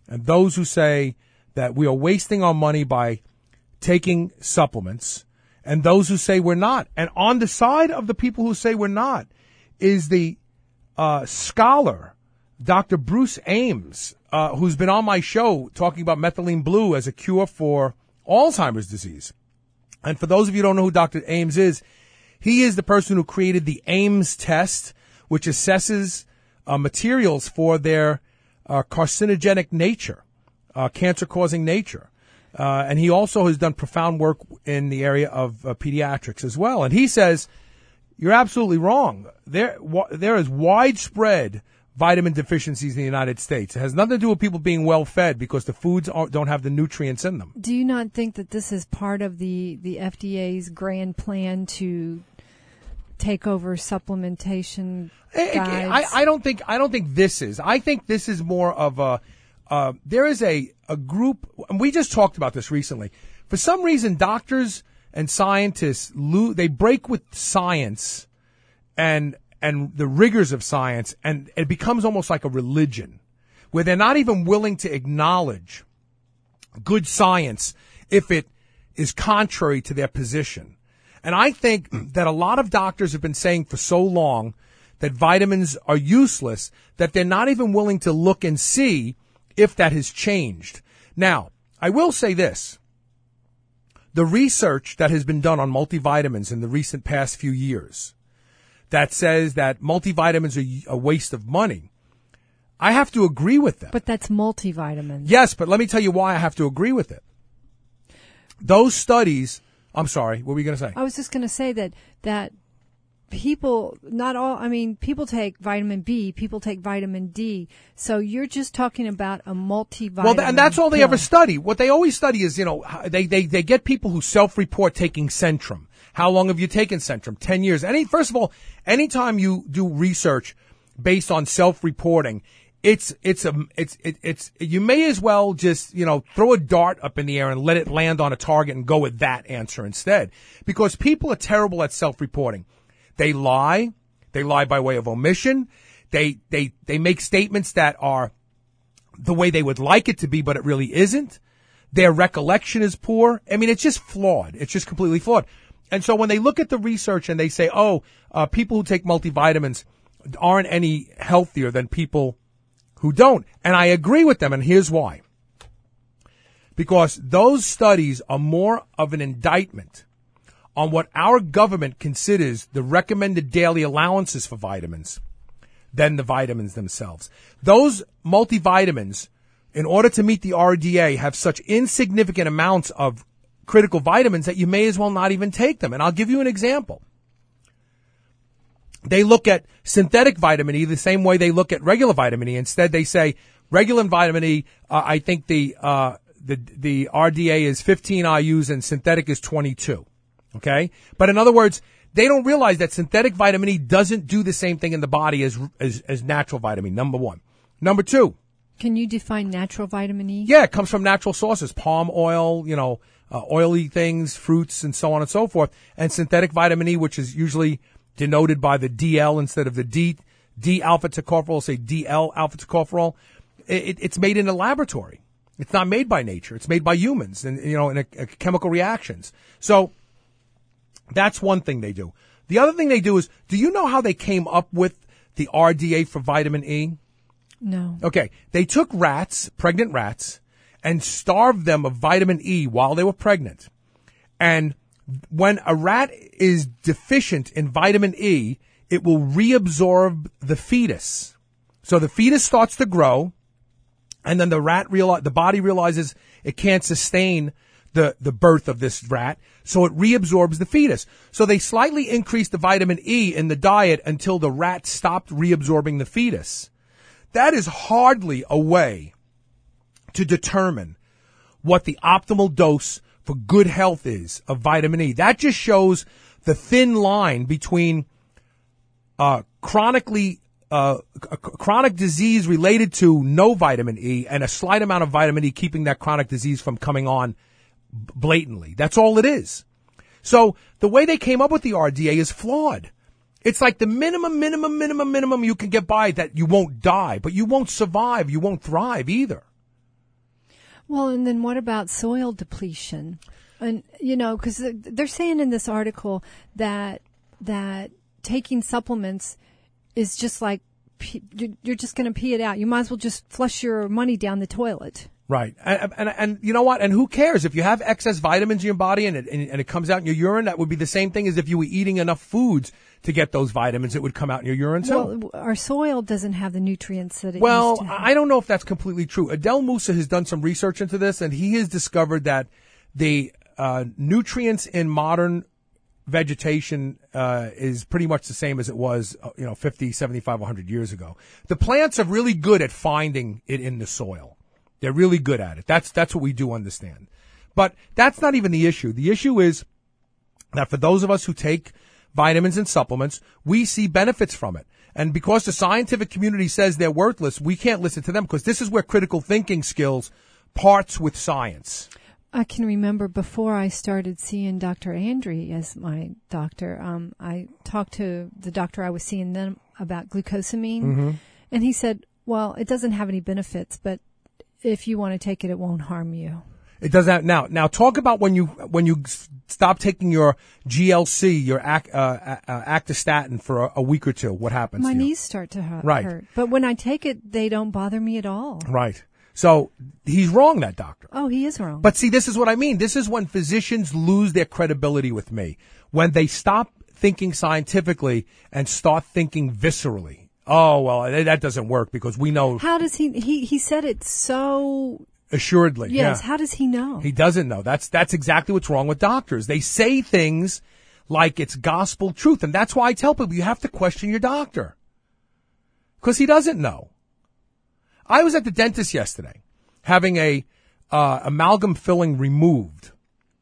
and those who say that we are wasting our money by taking supplements, and those who say we're not. And on the side of the people who say we're not is the uh, scholar, Doctor Bruce Ames, uh, who's been on my show talking about methylene blue as a cure for Alzheimer's disease. And for those of you who don't know who Doctor Ames is, he is the person who created the Ames test, which assesses uh, materials for their uh, carcinogenic nature, uh, cancer-causing nature. Uh, and he also has done profound work in the area of uh, pediatrics as well. And he says, you're absolutely wrong. There, wa- there is widespread vitamin deficiencies in the United States. It has nothing to do with people being well fed because the foods aren't, don't have the nutrients in them. Do you not think that this is part of the, the F D A's grand plan to take over supplementation guides? I, I don't think I don't think this is. I think this is more of a. Uh, there is a, a group, and we just talked about this recently. For some reason, doctors and scientists, lo- they break with science and and the rigors of science, and it becomes almost like a religion, where they're not even willing to acknowledge good science if it is contrary to their position. And I think that a lot of doctors have been saying for so long that vitamins are useless that they're not even willing to look and see if that has changed. Now, I will say this. The research that has been done on multivitamins in the recent past few years that says that multivitamins are a waste of money, I have to agree with them. But that's multivitamins. Yes, but let me tell you why I have to agree with it. Those studies, I'm sorry, what were you going to say? I was just going to say that that people, not all, I mean, people take vitamin B, people take vitamin D. So you're just talking about a multivitamin. Well, and that's all they pill. ever study. What they always study is, you know, they, they, they get people who self-report taking Centrum. How long have you taken Centrum? Ten years. Any, first of all, anytime you do research based on self-reporting, it's, it's, a, it's, it, it's, you may as well just, you know, throw a dart up in the air and let it land on a target and go with that answer instead. Because people are terrible at self-reporting. They lie. They lie by way of omission. They, they, they make statements that are the way they would like it to be, but it really isn't. Their recollection is poor. I mean, it's just flawed. It's just completely flawed. And so when they look at the research and they say, oh, uh, people who take multivitamins aren't any healthier than people who don't. And I agree with them. And here's why. Because those studies are more of an indictment on what our government considers the recommended daily allowances for vitamins than the vitamins themselves. Those multivitamins, in order to meet the R D A, have such insignificant amounts of critical vitamins that you may as well not even take them. And I'll give you an example. They look at synthetic vitamin E the same way they look at regular vitamin E. Instead, they say regular vitamin E, uh, I think the, uh, the, the R D A is fifteen I U's and synthetic is twenty-two. Okay? But in other words, they don't realize that synthetic vitamin E doesn't do the same thing in the body as, as, as natural vitamin, number one. Number two. Can you define natural vitamin E? Yeah, it comes from natural sources, palm oil, you know, uh, oily things, fruits, and so on and so forth. And synthetic vitamin E, which is usually denoted by the D L instead of the D, D alpha tocopherol, say D L alpha tocopherol. It, it's made in a laboratory. It's not made by nature. It's made by humans and, you know, in a, a chemical reactions. So that's one thing they do. The other thing they do is, do you know how they came up with the R D A for vitamin E? No. Okay. They took rats, pregnant rats, and starved them of vitamin E while they were pregnant. And when a rat is deficient in vitamin E, it will reabsorb the fetus. So the fetus starts to grow, and then the rat reali- the body realizes it can't sustain the, the birth of this rat, so it reabsorbs the fetus. So they slightly increased the vitamin E in the diet until the rat stopped reabsorbing the fetus. That is hardly a way to determine what the optimal dose for good health is of vitamin E. That just shows the thin line between uh, chronically uh, a chronic disease related to no vitamin E and a slight amount of vitamin E keeping that chronic disease from coming on blatantly. That's all it is. So the way they came up with the R D A is flawed. It's like the minimum, minimum, minimum, minimum you can get by that you won't die, but you won't survive. You won't thrive either. Well, and then what about soil depletion? And, you know, because they're saying in this article that that taking supplements is just like pee, you're just going to pee it out. You might as well just flush your money down the toilet. Right. And, and, and you know what? And who cares? If you have excess vitamins in your body and it, and, and it comes out in your urine, that would be the same thing as if you were eating enough foods to get those vitamins. It would come out in your urine. Well, too. our soil doesn't have the nutrients that it Well, used to have. I don't know if that's completely true. Adel Musa has done some research into this, and he has discovered that the uh, nutrients in modern vegetation uh, is pretty much the same as it was, uh, you know, fifty, seventy-five, one hundred years ago. The plants are really good at finding it in the soil. They're really good at it. That's that's what we do understand. But that's not even the issue. The issue is that for those of us who take vitamins and supplements, we see benefits from it. And because the scientific community says they're worthless, we can't listen to them because this is where critical thinking skills parts with science. I can remember before I started seeing Doctor Andre as my doctor, um, I talked to the doctor I was seeing then about glucosamine, Mm-hmm. and he said, well, it doesn't have any benefits, but if you want to take it, it won't harm you. It does that now. Now talk about when you when you stop taking your G L C, your ac, uh, uh, Actistatin for a, a week or two. What happens? My to you? knees start to hurt. Right. hurt. But when I take it, they don't bother me at all. Right. So he's wrong, that doctor. Oh, he is wrong. But see, this is what I mean. This is when physicians lose their credibility with me. When they stop thinking scientifically and start thinking viscerally. Oh, well, that doesn't work because we know. How does he, he, he said it so. Assuredly. Yes. Yeah. How does he know? He doesn't know. That's, that's exactly what's wrong with doctors. They say things like it's gospel truth. And that's why I tell people you have to question your doctor. Because he doesn't know. I was at the dentist yesterday having a, uh, amalgam filling removed.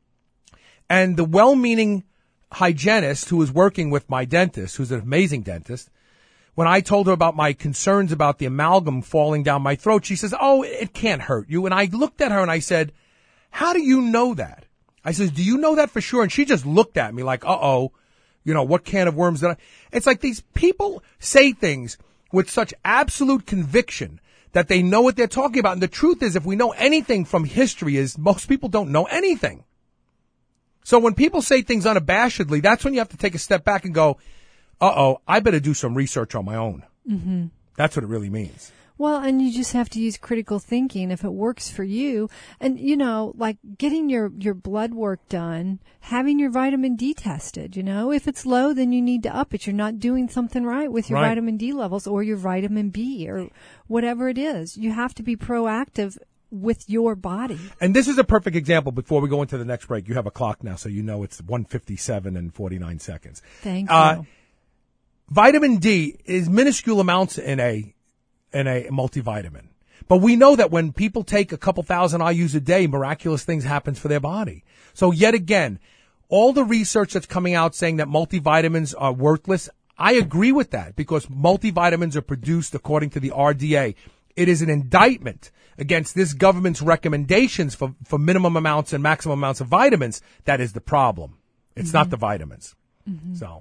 And the well-meaning hygienist who was working with my dentist, who's an amazing dentist, when I told her about my concerns about the amalgam falling down my throat, she says, oh, it can't hurt you. And I looked at her and I said, how do you know that? I said, do you know that for sure? And she just looked at me like, uh-oh, you know, what can of worms did I? It's like these people say things with such absolute conviction that they know what they're talking about. And the truth is, if we know anything from history, is most people don't know anything. So when people say things unabashedly, that's when you have to take a step back and go, uh-oh, I better do some research on my own. Mm-hmm. That's what it really means. Well, and you just have to use critical thinking if it works for you. And, you know, like getting your, your blood work done, having your vitamin D tested, you know. If it's low, then you need to up it. You're not doing something right with your Right. vitamin D levels or your vitamin B or whatever it is. You have to be proactive with your body. And this is a perfect example. Before we go into the next break, you have a clock now, so you know it's one fifty-seven and forty-nine seconds. Thank Uh, you. Vitamin D is minuscule amounts in a in a multivitamin. But we know that when people take a couple thousand I U's a day, miraculous things happen for their body. So yet again, all the research that's coming out saying that multivitamins are worthless, I agree with that because multivitamins are produced according to the R D A. It is an indictment against this government's recommendations for, for minimum amounts and maximum amounts of vitamins. That is the problem. It's Mm-hmm. not the vitamins. Mm-hmm. So.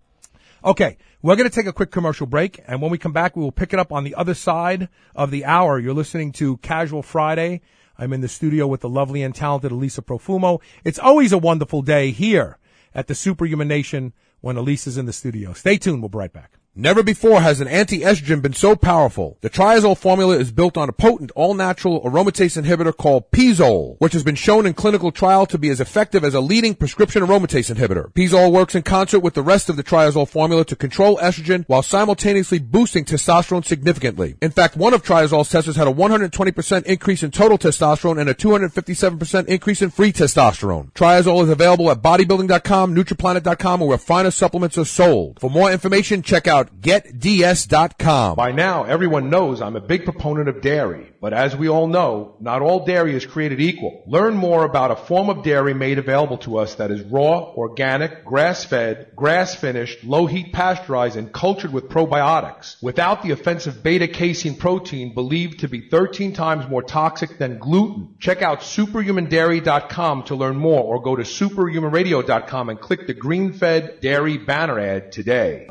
Okay, we're going to take a quick commercial break, and when we come back, we will pick it up on the other side of the hour. You're listening to Casual Friday. I'm in the studio with the lovely and talented Elisa Profumo. It's always a wonderful day here at the Superhuman Nation when Elisa's in the studio. Stay tuned. We'll be right back. Never before has an anti-estrogen been so powerful. The Triazole formula is built on a potent, all-natural aromatase inhibitor called Pizole, which has been shown in clinical trial to be as effective as a leading prescription aromatase inhibitor. Pizole works in concert with the rest of the Triazole formula to control estrogen while simultaneously boosting testosterone significantly. In fact, one of Triazole's testers had a one hundred twenty percent increase in total testosterone and a two hundred fifty-seven percent increase in free testosterone. Triazole is available at bodybuilding dot com, Nutriplanet dot com, or where finer supplements are sold. For more information, check out get d s dot com. By now, everyone knows I'm a big proponent of dairy, but as we all know, not all dairy is created equal. Learn more about a form of dairy made available to us that is raw, organic, grass-fed, grass-finished, low-heat pasteurized, and cultured with probiotics, without the offensive beta-casein protein believed to be thirteen times more toxic than gluten. Check out superhuman dairy dot com to learn more, or go to superhuman radio dot com and click the green-fed dairy banner ad today.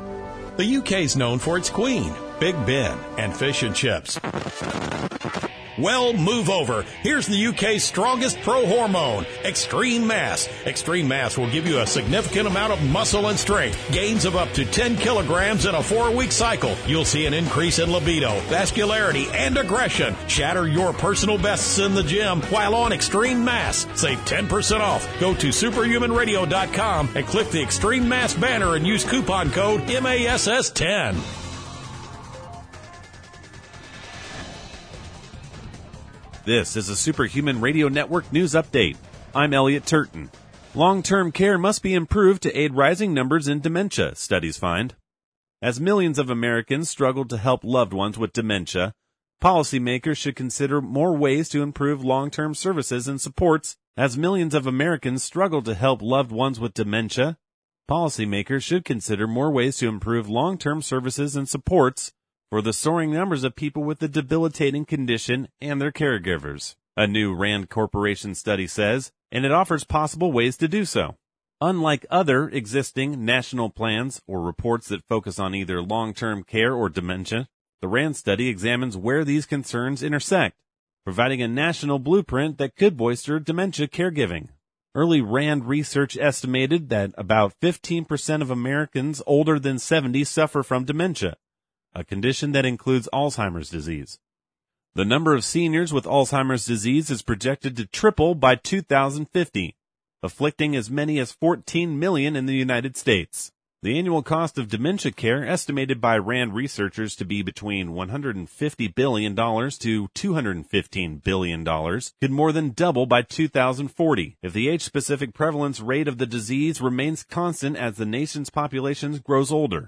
The U K's known for its Queen, Big Ben, and fish and chips. Well, move over. Here's the U K's strongest pro hormone, Extreme Mass. Extreme Mass will give you a significant amount of muscle and strength, gains of up to ten kilograms in a four-week cycle. You'll see an increase in libido, vascularity, and aggression. Shatter your personal bests in the gym while on Extreme Mass. Save ten percent off. Go to superhuman radio dot com and click the Extreme Mass banner and use coupon code M A S S ten. This is a Superhuman Radio Network news update. I'm Elliot Turton. Long-term care must be improved to aid rising numbers in dementia, studies find. As millions of Americans struggle to help loved ones with dementia, policymakers should consider more ways to improve long-term services and supports. As millions of Americans struggle to help loved ones with dementia, policymakers should consider more ways to improve long-term services and supports for the soaring numbers of people with the debilitating condition and their caregivers, a new Rand Corporation study says, and it offers possible ways to do so. Unlike other existing national plans or reports that focus on either long-term care or dementia, the Rand study examines where these concerns intersect, providing a national blueprint that could bolster dementia caregiving. Early Rand research estimated that about fifteen percent of Americans older than seventy suffer from dementia, a condition that includes Alzheimer's disease. The number of seniors with Alzheimer's disease is projected to triple by two thousand fifty, afflicting as many as fourteen million in the United States. The annual cost of dementia care, estimated by Rand researchers to be between one hundred fifty billion dollars to two hundred fifteen billion dollars, could more than double by two thousand forty if the age-specific prevalence rate of the disease remains constant as the nation's population grows older.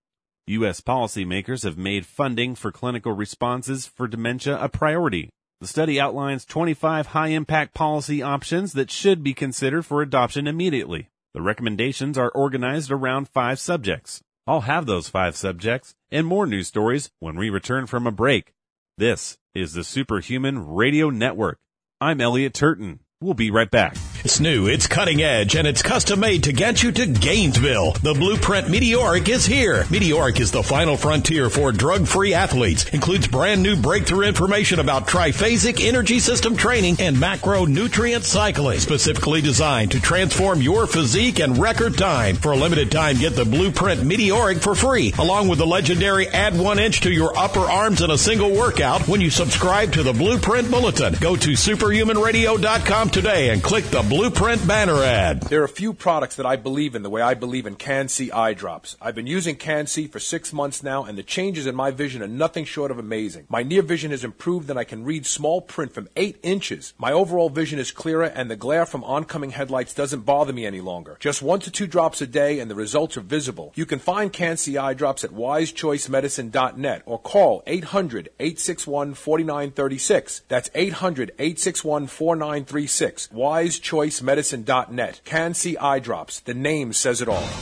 U S policymakers have made funding for clinical responses for dementia a priority. The study outlines twenty-five high-impact policy options that should be considered for adoption immediately. The recommendations are organized around five subjects. I'll have those five subjects and more news stories when we return from a break. This is the Superhuman Radio Network. I'm Elliot Turton. We'll be right back. It's new, it's cutting edge, and it's custom made to get you to Gainesville. The Blueprint Meteoric is here. Meteoric is the final frontier for drug-free athletes. Includes brand new breakthrough information about triphasic energy system training and macronutrient cycling, specifically designed to transform your physique in record time. For a limited time, get the Blueprint Meteoric for free, along with the legendary Add One Inch to Your Upper Arms in a Single Workout when you subscribe to the Blueprint Bulletin. Go to superhuman radio dot com today and click the Blueprint banner ad. There are a few products that I believe in the way I believe in Can-C eye drops. I've been using Can-C for six months now, and the changes in my vision are nothing short of amazing. My near vision has improved, and I can read small print from eight inches. My overall vision is clearer, and the glare from oncoming headlights doesn't bother me any longer. Just one to two drops a day, and the results are visible. You can find Can-C eye drops at wise choice medicine dot net or call eight hundred, eight six one, four nine three six. That's eight hundred, eight six one, four nine three six. wise choice medicine dot net. Can-C eye drops. The name says it all.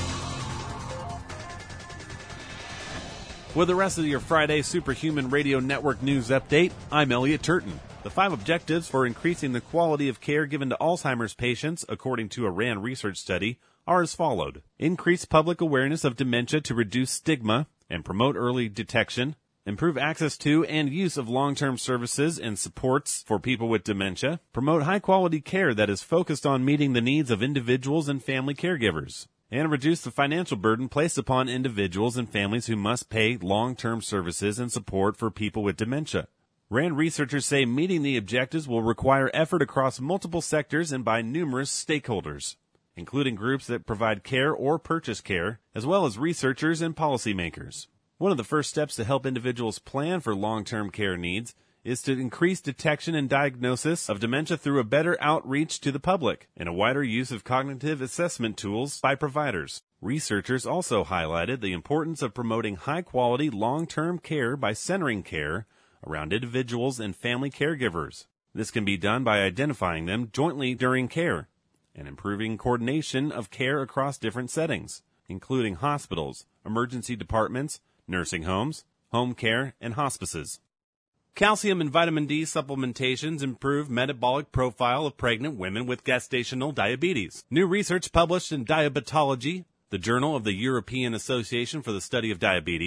With the rest of your Friday Superhuman Radio Network news update, I'm Elliot Turton. The five objectives for increasing the quality of care given to Alzheimer's patients, according to a Rand research study, are as followed. Increase public awareness of dementia to reduce stigma and promote early detection. Improve access to and use of long-term services and supports for people with dementia. Promote high-quality care that is focused on meeting the needs of individuals and family caregivers. And reduce the financial burden placed upon individuals and families who must pay long-term services and support for people with dementia. Rand researchers say meeting the objectives will require effort across multiple sectors and by numerous stakeholders, including groups that provide care or purchase care, as well as researchers and policymakers. One of the first steps to help individuals plan for long-term care needs is to increase detection and diagnosis of dementia through a better outreach to the public and a wider use of cognitive assessment tools by providers. Researchers also highlighted the importance of promoting high-quality long-term care by centering care around individuals and family caregivers. This can be done by identifying them jointly during care and improving coordination of care across different settings, including hospitals, emergency departments, nursing homes, home care, and hospices. Calcium and vitamin D supplementations improve metabolic profile of pregnant women with gestational diabetes. New research published in Diabetology, the Journal of the European Association for the Study of Diabetes,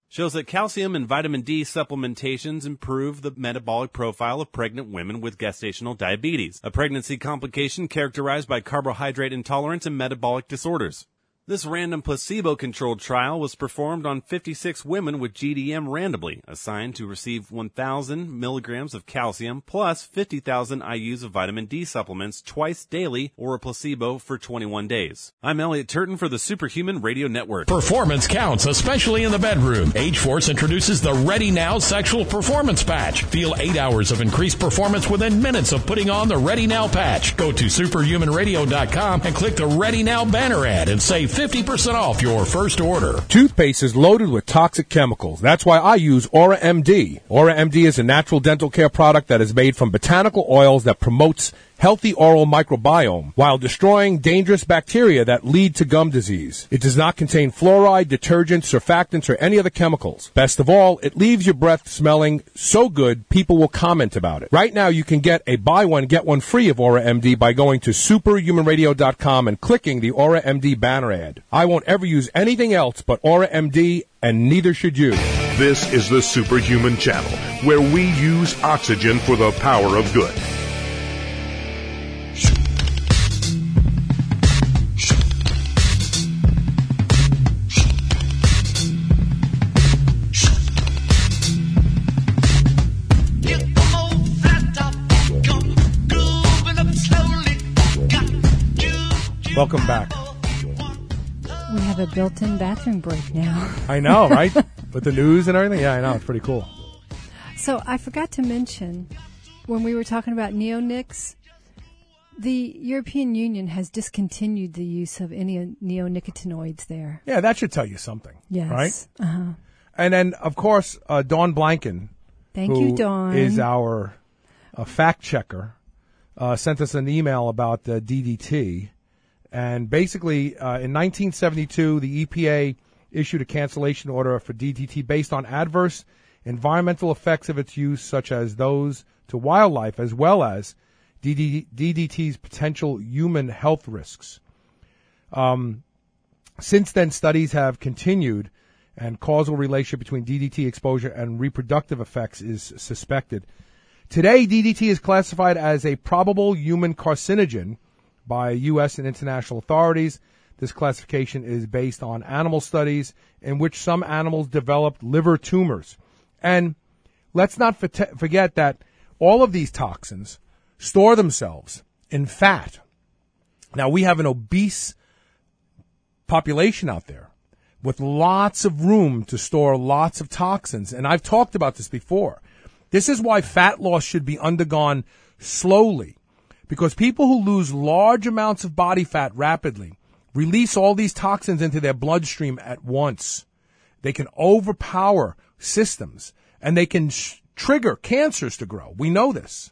shows that calcium and vitamin D supplementations improve the metabolic profile of pregnant women with gestational diabetes, a pregnancy complication characterized by carbohydrate intolerance and metabolic disorders. This random placebo-controlled trial was performed on fifty-six women with G D M randomly, assigned to receive one thousand milligrams of calcium plus fifty thousand I U's of vitamin D supplements twice daily or a placebo for twenty-one days. I'm Elliot Turton for the Superhuman Radio Network. Performance counts, especially in the bedroom. H-Force introduces the Ready Now Sexual Performance Patch. Feel eight hours of increased performance within minutes of putting on the Ready Now patch. Go to superhuman radio dot com and click the Ready Now banner ad and save fifty percent off your first order. Toothpaste is loaded with toxic chemicals. That's why I use Aura M D. Aura M D is a natural dental care product that is made from botanical oils that promotes healthy oral microbiome while destroying dangerous bacteria that lead to gum disease. It does not contain fluoride, detergents, surfactants, or any other chemicals. Best of all, it leaves your breath smelling so good people will comment about it. Right now you can get a buy one, get one free of Aura M D by going to superhuman radio dot com and clicking the Aura M D banner ad. I won't ever use anything else but Aura M D, and neither should you. This is the Superhuman Channel, where we use oxygen for the power of good. Welcome back. We have a built-in bathroom break now. I know, right? With the news and everything? Yeah, I know. It's pretty cool. So I forgot to mention, when we were talking about neonics, the European Union has discontinued the use of any neonicotinoids there. Yeah, that should tell you something. Yes. Right? Uh-huh. And then, of course, uh, Dawn Blanken, Thank who you, Dawn. is our uh, fact checker, uh, sent us an email about uh, D D T. And basically, uh, in nineteen seventy-two, the E P A issued a cancellation order for D D T based on adverse environmental effects of its use, such as those to wildlife, as well as D D T's potential human health risks. Um, since then, studies have continued, and causal relationship between D D T exposure and reproductive effects is suspected. Today, D D T is classified as a probable human carcinogen by U S and international authorities. This classification is based on animal studies in which some animals developed liver tumors. And let's not forget that all of these toxins store themselves in fat. Now, we have an obese population out there with lots of room to store lots of toxins. And I've talked about this before. This is why fat loss should be undergone slowly. Because people who lose large amounts of body fat rapidly release all these toxins into their bloodstream at once. They can overpower systems, and they can sh- trigger cancers to grow. We know this.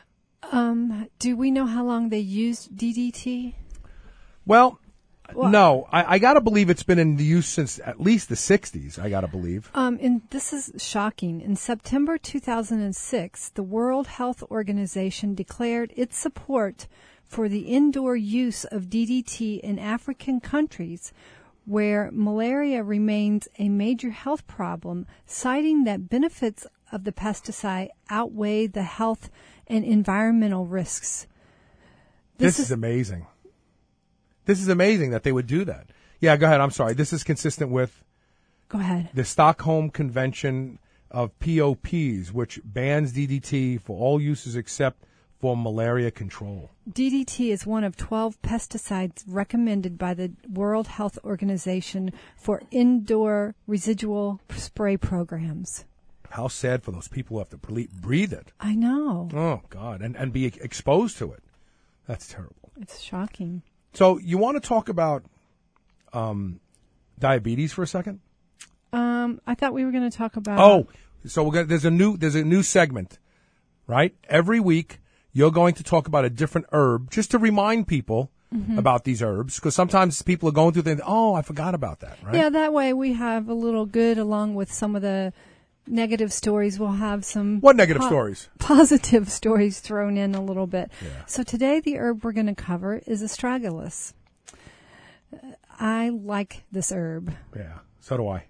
Um, do we know how long they used D D T? Well, Well, no. I, I got to believe it's been in use since at least the sixties, I got to believe. Um, and this is shocking. In September two thousand six, the World Health Organization declared its support for the indoor use of D D T in African countries where malaria remains a major health problem, citing that benefits of the pesticide outweigh the health and environmental risks. This, this is, is amazing. This is amazing that they would do that. Yeah, go ahead. I'm sorry. This is consistent with Go ahead. the Stockholm Convention of P O Ps, which bans D D T for all uses except for malaria control. D D T is one of twelve pesticides recommended by the World Health Organization for indoor residual spray programs. How sad for those people who have to bre- breathe it. I know. Oh, God, and, and be exposed to it. That's terrible. It's shocking. So you want to talk about um, diabetes for a second? Um, I thought we were going to talk about. Oh, so we're gonna, there's a new there's a new segment, right? Every week you're going to talk about a different herb, just to remind people mm-hmm. about these herbs, because sometimes people are going through things. Oh, I forgot about that, right? Yeah, that way we have a little good along with some of the negative stories. We'll have some what negative po- stories? Positive stories thrown in a little bit. Yeah. So today the herb we're going to cover is astragalus. I like this herb. Yeah, so do I.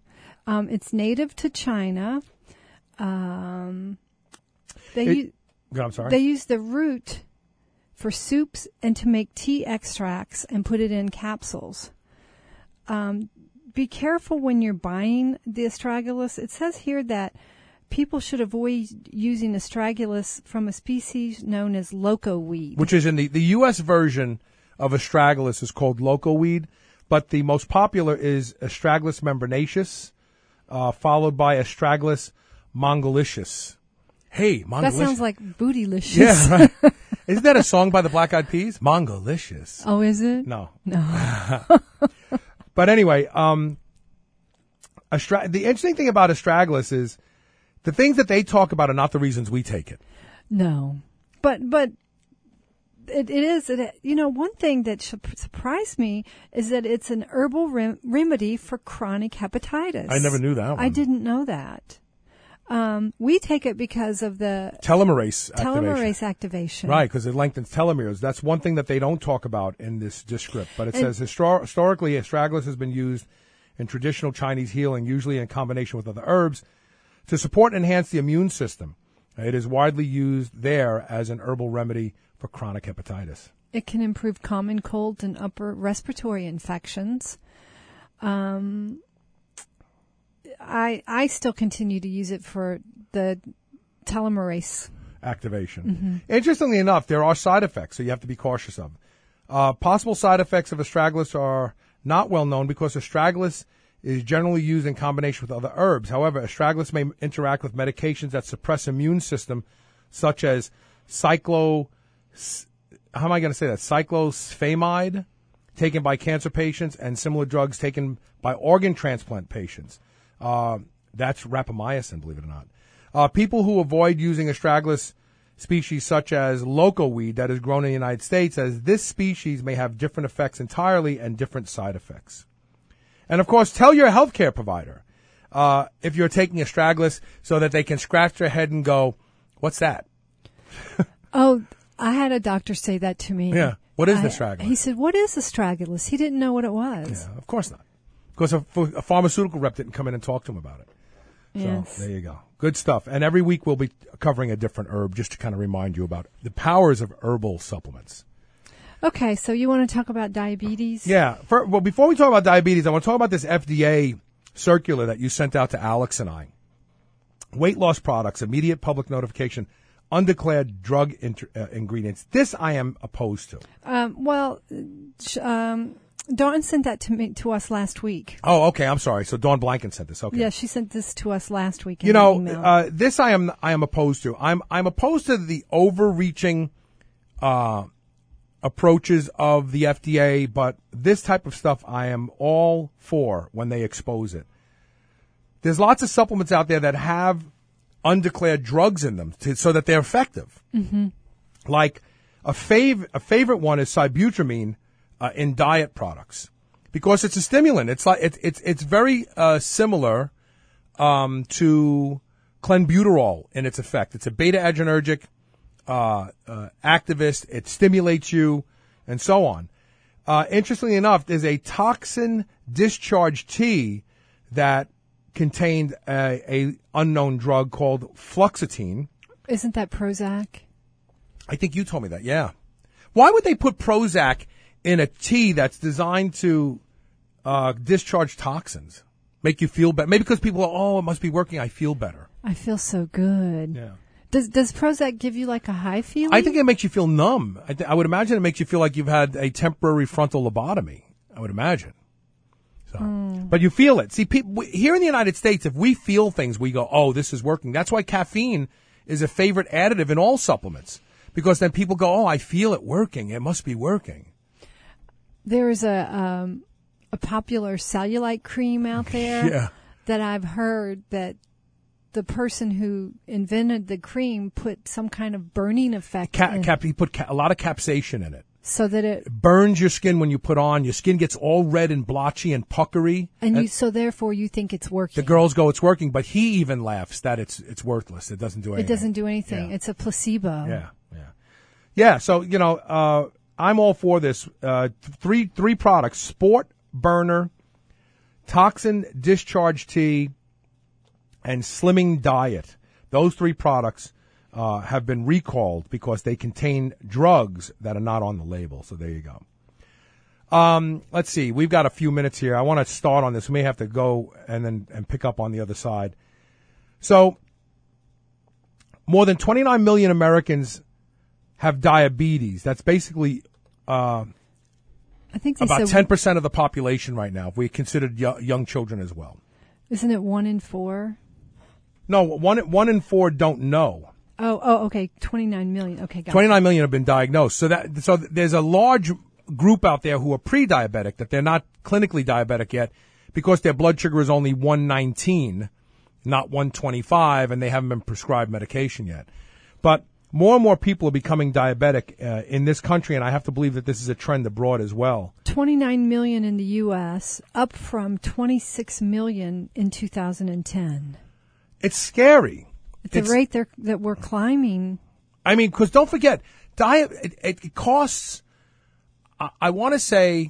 Um, it's native to China. Um, they It- u- I'm sorry. They use the root for soups and to make tea extracts and put it in capsules. Um, be careful when you're buying the astragalus. It says here that people should avoid using astragalus from a species known as loco weed. Which is in the, the U S version of astragalus is called loco weed, but the most popular is Astragalus membranaceus, uh, followed by Astragalus mongolicious. Hey, mongolicious. That sounds like bootylicious. Yeah, right. Isn't that a song by the Black Eyed Peas? Mongolicious. Oh, is it? No. No. But anyway, um, astra- the interesting thing about astragalus is the things that they talk about are not the reasons we take it. No. But, but, It, it is. It, you know, one thing that surprised me is that it's an herbal rem- remedy for chronic hepatitis. I never knew that one. I didn't know that. Um, we take it because of the telomerase telomerase activation. activation. Right, because it lengthens telomeres. That's one thing that they don't talk about in this descript. But it And- says histor- historically, astragalus has been used in traditional Chinese healing, usually in combination with other herbs, to support and enhance the immune system. It is widely used there as an herbal remedy for chronic hepatitis. It can improve common colds and upper respiratory infections. Um, I I still continue to use it for the telomerase activation. Mm-hmm. Interestingly enough, there are side effects, so you have to be cautious of. Uh, possible side effects of astragalus are not well known because astragalus is generally used in combination with other herbs. However, astragalus may interact with medications that suppress immune system, such as cyclo, how am I going to say that? Cyclophosphamide, taken by cancer patients, and similar drugs taken by organ transplant patients. Uh, that's rapamycin, believe it or not. Uh, people who avoid using astragalus species such as loco weed that is grown in the United States, as this species may have different effects entirely and different side effects. And of course, tell your healthcare provider uh, if you're taking astragalus so that they can scratch their head and go, "What's that?" Oh, I had a doctor say that to me. Yeah. What is I- the astragalus? He said, "What is astragalus?" He didn't know what it was. Yeah, of course not. Because a, a pharmaceutical rep didn't come in and talk to him about it. So Yes. there you go. Good stuff. And every week we'll be covering a different herb just to kind of remind you about the powers of herbal supplements. Okay, so you want to talk about diabetes? Yeah. For, well, before we talk about diabetes, I want to talk about this F D A circular that you sent out to Alex and I. Weight loss products, immediate public notification, undeclared drug inter, uh, ingredients. This I am opposed to. Um, well, sh- um, Dawn sent that to me to us last week. Oh, okay. I'm sorry. So Dawn Blanken sent this. Okay. Yeah, she sent this to us last week. In You an know, email. uh, this I am I am opposed to. I'm I'm opposed to the overreaching uh, approaches of the F D A, but this type of stuff I am all for when they expose it. There's lots of supplements out there that have undeclared drugs in them to, so that they're effective. Mm-hmm. Like a fav a favorite one is sibutramine uh, in diet products because it's a stimulant. It's like it's it's it's very uh, similar um, to clenbuterol in its effect. It's a beta adrenergic uh, uh, activist. It stimulates you, and so on. Uh, interestingly enough, there's a toxin discharge tea that contained a, a unknown drug called fluoxetine. Isn't that Prozac? I think you told me that, yeah. Why would they put Prozac in a tea that's designed to uh, discharge toxins? Make you feel better? Maybe because people are, oh, it must be working, I feel better. I feel so good. Yeah. Does Does Prozac give you like a high feeling? I think it makes you feel numb. I, th- I would imagine it makes you feel like you've had a temporary frontal lobotomy. I would imagine. So, Mm. But you feel it. See, people, here in the United States, if we feel things, we go, oh, this is working. That's why caffeine is a favorite additive in all supplements. Because then people go, oh, I feel it working. It must be working. There is a um, a popular cellulite cream out there Yeah. that I've heard that the person who invented the cream put some kind of burning effect Ca- in cap, he put ca- a lot of capsaicin in it. so that it It burns your skin when you put on. Your skin gets all red and blotchy and puckery. and you so therefore you think it's working. The girls go, it's working, but he even laughs that it's it's worthless. It doesn't do It anything. doesn't do anything. Yeah. It's a placebo. Yeah, yeah, yeah. So you know, uh, I'm all for this. Uh, th- three three products: Sport Burner, Toxin Discharge Tea, and Slimming Diet. Those three products uh, have been recalled because they contain drugs that are not on the label. So there you go. Um, let's see. We've got a few minutes here. I want to start on this. We may have to go and then and pick up on the other side. So more than twenty-nine million Americans have diabetes. That's basically uh, I think they about said ten percent of the population right now, if we considered yo- young children as well. Isn't it one in four? No, one one in four don't know. Oh, oh, okay, twenty-nine million. Okay, got it. twenty-nine million have been diagnosed. So that so there's a large group out there who are pre-diabetic, that they're not clinically diabetic yet because their blood sugar is only one nineteen, not one twenty-five, and they haven't been prescribed medication yet. But more and more people are becoming diabetic uh, in this country, and I have to believe that this is a trend abroad as well. twenty-nine million in the U S, up from twenty-six million in two thousand ten. It's scary. At the rate they're, that we're climbing. I mean, because don't forget, diet it, it costs, I, I want to say,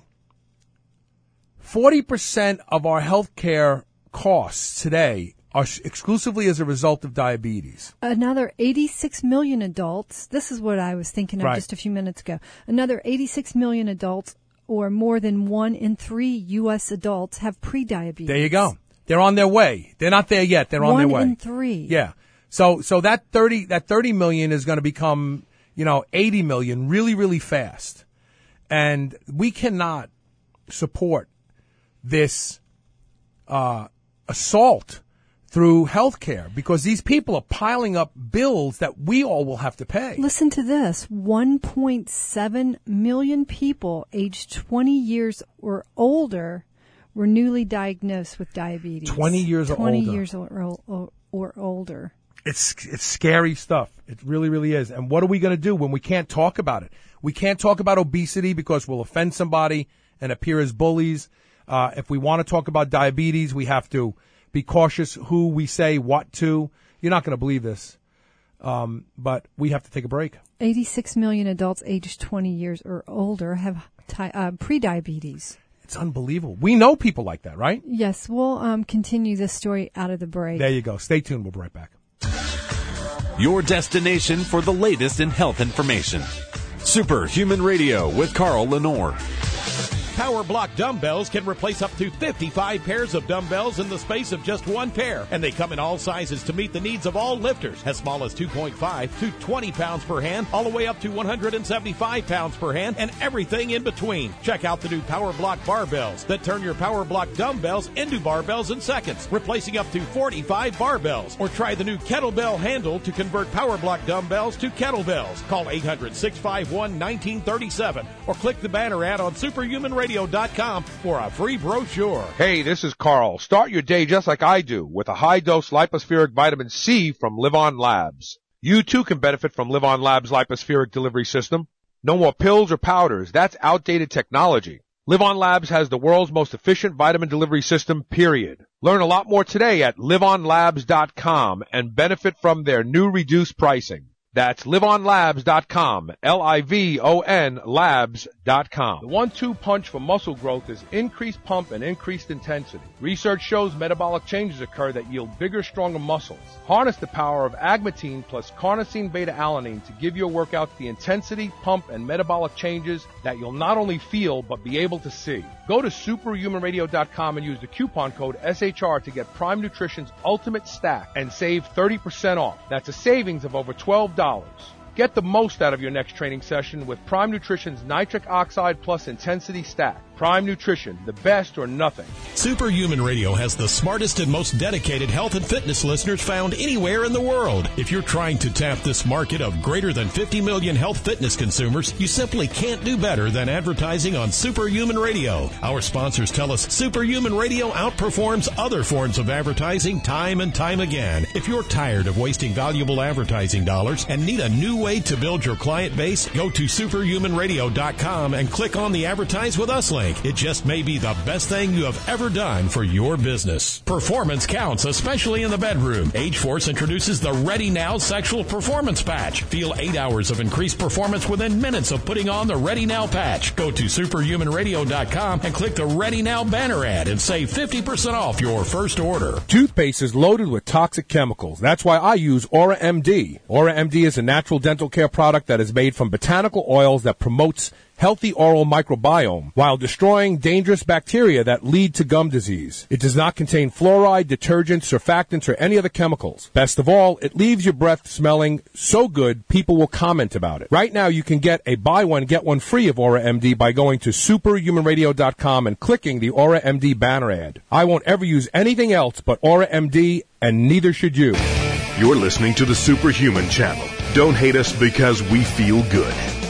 forty percent of our health care costs today are exclusively as a result of diabetes. Another eighty-six million adults, this is what I was thinking of Right. just a few minutes ago, another eighty-six million adults, or more than one in three U S adults, have prediabetes. There you go. They're on their way. They're not there yet. They're on One their way. One in three. Yeah. So so that thirty that thirty million is going to become, you know, eighty million really, really fast. And we cannot support this uh, assault through health care because these people are piling up bills that we all will have to pay. Listen to this. one point seven million people aged twenty years or older were newly diagnosed with diabetes. twenty years or twenty older. years or, or, or older. It's it's scary stuff. It really, really is. And what are we going to do when we can't talk about it? We can't talk about obesity because we'll offend somebody and appear as bullies. Uh, if we want to talk about diabetes, we have to be cautious who we say what to. You're not going to believe this, um, but we have to take a break. eighty-six million adults aged twenty years or older have ti- uh, prediabetes. It's unbelievable. We know people like that, right? Yes, we'll um, continue this story out of the break. There you go. Stay tuned. We'll be right back. Your destination for the latest in health information. Superhuman Radio with Carl Lenore. Power Block dumbbells can replace up to fifty-five pairs of dumbbells in the space of just one pair. And they come in all sizes to meet the needs of all lifters, as small as two point five to twenty pounds per hand, all the way up to one hundred seventy-five pounds per hand, and everything in between. Check out the new Power Block barbells that turn your Power Block dumbbells into barbells in seconds, replacing up to forty-five barbells. Or try the new kettlebell handle to convert Power Block dumbbells to kettlebells. Call eight hundred, six five one, one nine three seven or click the banner ad on superhuman radio dot com for a free brochure. Hey, this is Carl. Start your day just like I do with a high-dose lipospheric vitamin C from Live On Labs. You too can benefit from Live On Labs' lipospheric delivery system. No more pills or powders. That's outdated technology. Live On Labs has the world's most efficient vitamin delivery system, period. Learn a lot more today at live on labs dot com and benefit from their new reduced pricing. That's live on labs dot com, L I V O N labs dot com. The one two punch for muscle growth is increased pump and increased intensity. Research shows metabolic changes occur that yield bigger, stronger muscles. Harness the power of agmatine plus carnosine beta-alanine to give your workouts the intensity, pump, and metabolic changes that you'll not only feel but be able to see. Go to superhuman radio dot com and use the coupon code S H R to get Prime Nutrition's Ultimate Stack and save thirty percent off. That's a savings of over twelve dollars. Get the most out of your next training session with Prime Nutrition's Nitric Oxide Plus Intensity Stack. Prime Nutrition, the best or nothing. Superhuman Radio has the smartest and most dedicated health and fitness listeners found anywhere in the world. If you're trying to tap this market of greater than fifty million health fitness consumers, you simply can't do better than advertising on Superhuman Radio. Our sponsors tell us Superhuman Radio outperforms other forms of advertising time and time again. If you're tired of wasting valuable advertising dollars and need a new way to build your client base? Go to superhuman radio dot com and click on the Advertise with Us link. It just may be the best thing you have ever done for your business. Performance counts, especially in the bedroom. Ageforce introduces the Ready Now Sexual Performance Patch. Feel eight hours of increased performance within minutes of putting on the Ready Now patch. Go to superhuman radio dot com and click the Ready Now banner ad and save fifty percent off your first order. Toothpaste is loaded with toxic chemicals. That's why I use Aura M D. Aura M D is a natural dental care product that is made from botanical oils that promotes healthy oral microbiome while destroying dangerous bacteria that lead to gum disease. It does not contain fluoride, detergents, surfactants, or any other chemicals. Best of all, it leaves your breath smelling so good people will comment about it. Right now you can get a buy one, get one free of Aura M D by going to superhuman radio dot com and clicking the Aura M D banner ad. I won't ever use anything else but Aura M D, and neither should you. You're listening to the Superhuman Channel. Don't hate us because we feel good.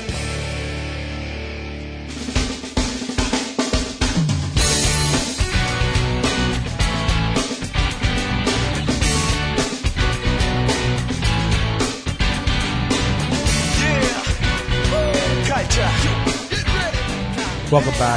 Welcome back.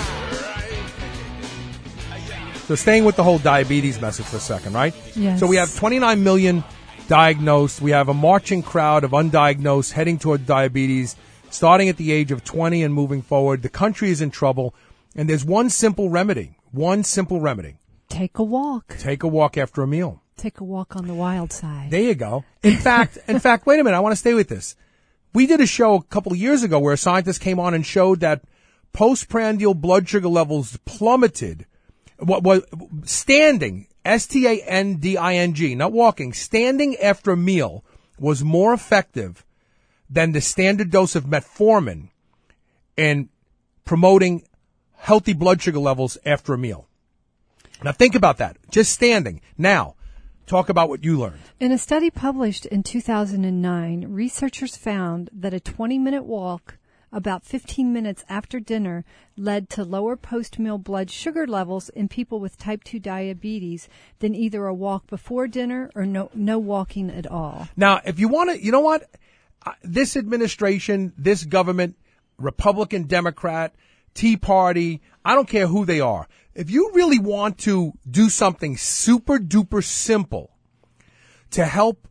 So staying with the whole diabetes message for a second, right? Yes. So we have twenty-nine million diagnosed. We have a marching crowd of undiagnosed heading toward diabetes, starting at the age of twenty and moving forward. The country is in trouble, and there's one simple remedy. One simple remedy. Take a walk. Take a walk after a meal. Take a walk on the wild side. There you go. In fact, in fact, wait a minute. I want to stay with this. We did a show a couple of years ago where a scientist came on and showed that postprandial blood sugar levels plummeted. What was standing, S T A N D I N G, not walking, standing after a meal was more effective than the standard dose of metformin in promoting healthy blood sugar levels after a meal. Now think about that. Just standing. Now, talk about what you learned. In a study published in two thousand nine, researchers found that a twenty-minute walk about fifteen minutes after dinner led to lower post-meal blood sugar levels in people with type two diabetes than either a walk before dinner or no, no walking at all. Now, if you want to, you know what? Uh, this administration, this government, Republican, Democrat, Tea Party, I don't care who they are. If you really want to do something super duper simple to help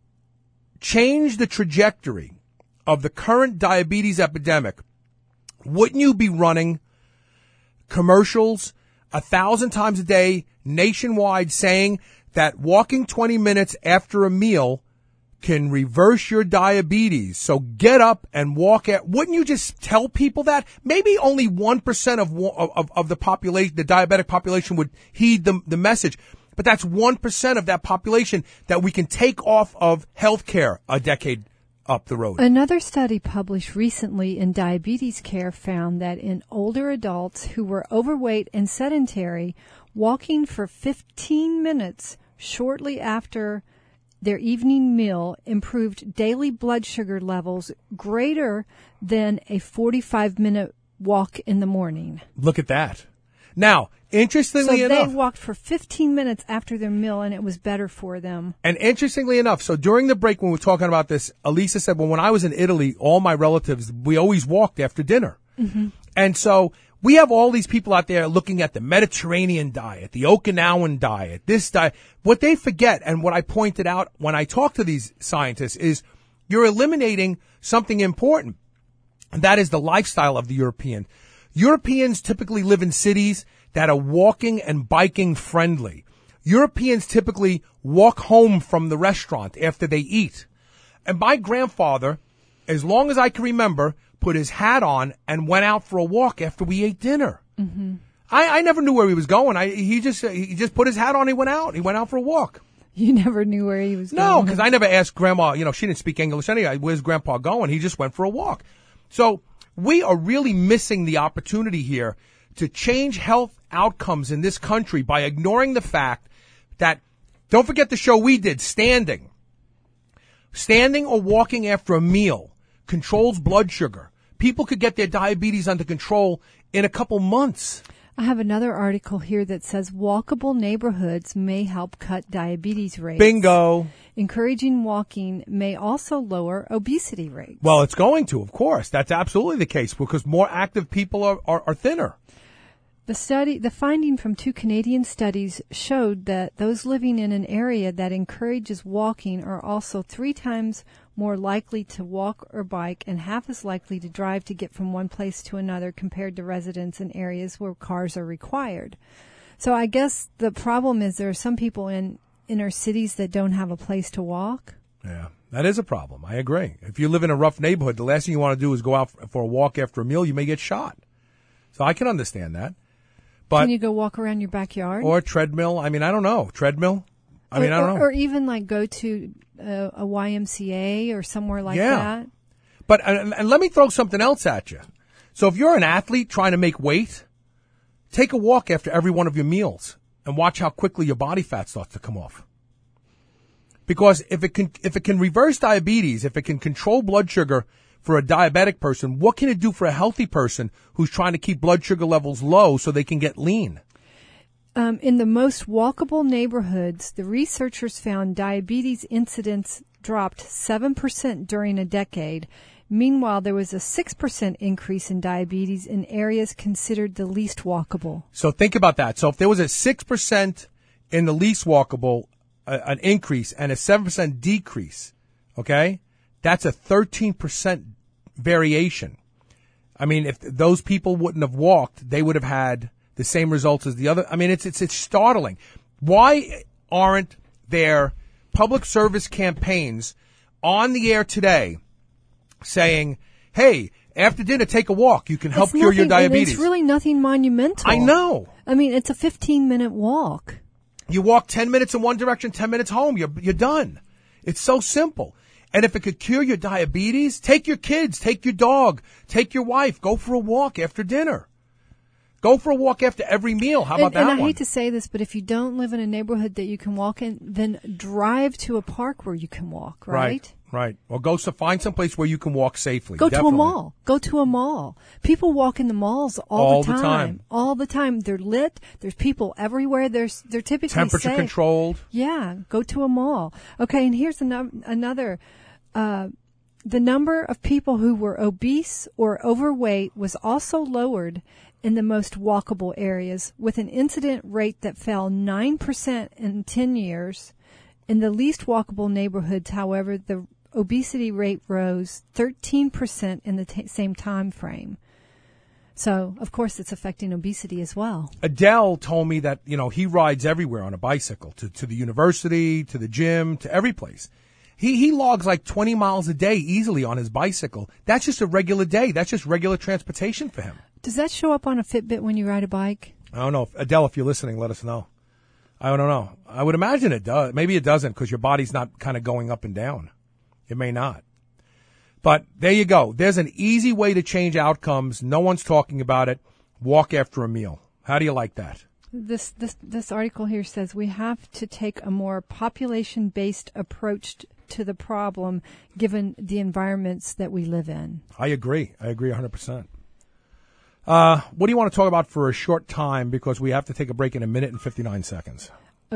change the trajectory of the current diabetes epidemic, wouldn't you be running commercials a thousand times a day nationwide saying that walking twenty minutes after a meal can reverse your diabetes? So get up and walk at, wouldn't you just tell people that? Maybe only one percent of, of, of the population, the diabetic population would heed the, the message. But that's one percent of that population that we can take off of healthcare a decade up the road. Another study published recently in Diabetes Care found that in older adults who were overweight and sedentary, walking for fifteen minutes shortly after their evening meal improved daily blood sugar levels greater than a forty-five minute walk in the morning. Look at that. Now, interestingly so enough, they walked for fifteen minutes after their meal, and it was better for them. And interestingly enough, so during the break when we were talking about this, Elisa said, well, when I was in Italy, all my relatives, we always walked after dinner. Mm-hmm. And so we have all these people out there looking at the Mediterranean diet, the Okinawan diet, this diet. What they forget, and what I pointed out when I talk to these scientists, is you're eliminating something important, and that is the lifestyle of the European. Europeans typically live in cities that are walking and biking friendly. Europeans typically walk home from the restaurant after they eat. And my grandfather, as long as I can remember, put his hat on and went out for a walk after we ate dinner. Mm-hmm. I, I never knew where he was going. I, he just he just put his hat on. He went out. He went out for a walk. You never knew where he was going. No, because I never asked Grandma. You know, she didn't speak English anyway. Where's Grandpa going? He just went for a walk. So we are really missing the opportunity here to change health outcomes in this country by ignoring the fact that, don't forget the show we did, standing. Standing or walking after a meal controls blood sugar. People could get their diabetes under control in a couple months. I have another article here that says walkable neighborhoods may help cut diabetes rates. Bingo. Encouraging walking may also lower obesity rates. Well, it's going to, of course. That's absolutely the case because more active people are, are, are thinner. The study, the finding from two Canadian studies showed that those living in an area that encourages walking are also three times more likely to walk or bike and half as likely to drive to get from one place to another compared to residents in areas where cars are required. So I guess the problem is there are some people in inner cities that don't have a place to walk. Yeah, that is a problem. I agree. If you live in a rough neighborhood, the last thing you want to do is go out for a walk after a meal. You may get shot. So I can understand that. But, can you go walk around your backyard? Or treadmill. I mean, I don't know. Treadmill? I or, mean, I don't or, know. Or even like go to a, a Y M C A or somewhere like yeah. that. But, and, and let me throw something else at you. So if you're an athlete trying to make weight, take a walk after every one of your meals and watch how quickly your body fat starts to come off. Because if it can, if it can reverse diabetes, if it can control blood sugar for a diabetic person, what can it do for a healthy person who's trying to keep blood sugar levels low so they can get lean? Um, in the most walkable neighborhoods, the researchers found diabetes incidence dropped seven percent during a decade. Meanwhile, there was a six percent increase in diabetes in areas considered the least walkable. So think about that. So if there was a six percent in the least walkable, uh, an increase, and a seven percent decrease, okay, that's a thirteen percent variation. I mean, if those people wouldn't have walked, they would have had the same results as the other. I mean, it's it's it's startling. Why aren't there public service campaigns on the air today saying, hey, after dinner, take a walk. You can help it's cure nothing, your diabetes. It's really nothing monumental. I know. I mean, it's a fifteen-minute walk. You walk ten minutes in one direction, ten minutes home. You're, you're done. It's so simple. And if it could cure your diabetes, take your kids, take your dog, take your wife, go for a walk after dinner. Go for a walk after every meal. How about and, that and I one? hate to say this, but if you don't live in a neighborhood that you can walk in, then drive to a park where you can walk, right? Right, right. Or go so find some place where you can walk safely. Go Definitely. to a mall. Go to a mall. People walk in the malls all, all the, time, the time. All the time. They're lit. There's people everywhere. There's they're typically temperature safe. controlled. Yeah, go to a mall. Okay, and here's another another. Uh, the number of people who were obese or overweight was also lowered in the most walkable areas, with an incident rate that fell nine percent in ten years. In the least walkable neighborhoods, however, the obesity rate rose thirteen percent in the t- same time frame. So, of course, it's affecting obesity as well. Adele told me that, you know, he rides everywhere on a bicycle, to, to the university, to the gym, to every place. He he logs like twenty miles a day easily on his bicycle. That's just a regular day. That's just regular transportation for him. Does that show up on a Fitbit when you ride a bike? I don't know. Adele, if you're listening, let us know. I don't know. I would imagine it does. Maybe it doesn't because your body's not kind of going up and down. It may not. But there you go. There's an easy way to change outcomes. No one's talking about it. Walk after a meal. How do you like that? This this this article here says we have to take a more population-based approach t- to the problem given the environments that we live in. I agree. I agree one hundred percent. Uh, what do you want to talk about for a short time because we have to take a break in a minute and fifty-nine seconds?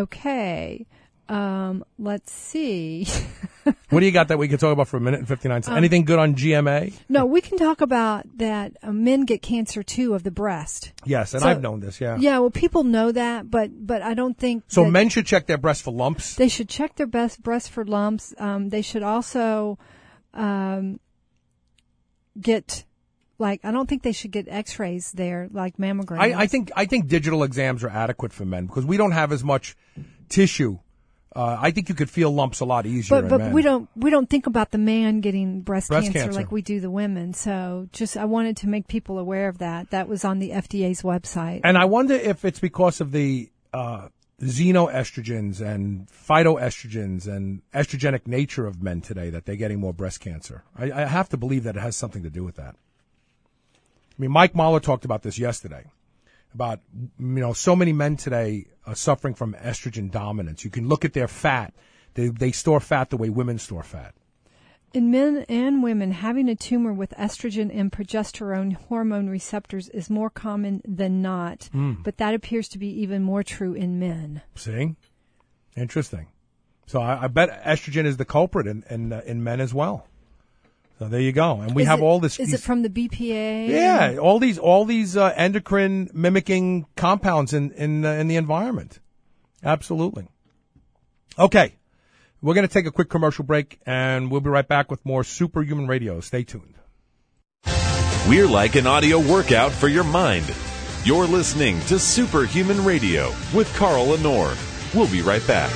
Okay. Um, let's see. What do you got that we can talk about for a minute and fifty-nine seconds? Um, Anything good on G M A? No, we can talk about that uh, men get cancer too of the breast. Yes, and so, I've known this, yeah. Yeah, well, people know that, but but I don't think So that men should check their breast for lumps? They should check their best breast for lumps. Um, they should also um, get, like, I don't think they should get x-rays there, like mammograms. I, I think I think digital exams are adequate for men because we don't have as much tissue. Uh, I think you could feel lumps a lot easier. But but in men. we don't we don't think about the man getting breast, breast cancer, cancer like we do the women. So just I wanted to make people aware of that. That was on the F D A's website. And I wonder if it's because of the uh, xenoestrogens and phytoestrogens and estrogenic nature of men today that they're getting more breast cancer. I, I have to believe that it has something to do with that. I mean, Mike Mahler talked about this yesterday. About, you know, so many men today are suffering from estrogen dominance. You can look at their fat. They, they store fat the way women store fat. In men and women, having a tumor with estrogen and progesterone hormone receptors is more common than not, mm. but that appears to be even more true in men. See? Interesting. So I, I bet estrogen is the culprit in in, uh, in men as well. So there you go. And we is have it, all this. Is these, it from the B P A? Yeah, all these all these uh, endocrine mimicking compounds in in uh, in the environment. Absolutely. Okay, we're going to take a quick commercial break, and we'll be right back with more Superhuman Radio. Stay tuned. We're like an audio workout for your mind. You're listening to Superhuman Radio with Carl Lenore. We'll be right back.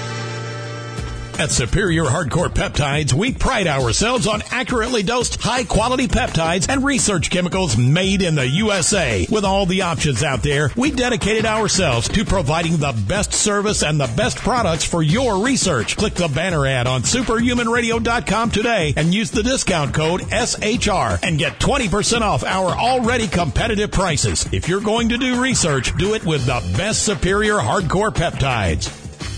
At Superior Hardcore Peptides, we pride ourselves on accurately dosed, high-quality peptides and research chemicals made in the U S A. With all the options out there, we dedicated ourselves to providing the best service and the best products for your research. Click the banner ad on superhuman radio dot com today and use the discount code S H R and get twenty percent off our already competitive prices. If you're going to do research, do it with the best Superior Hardcore Peptides.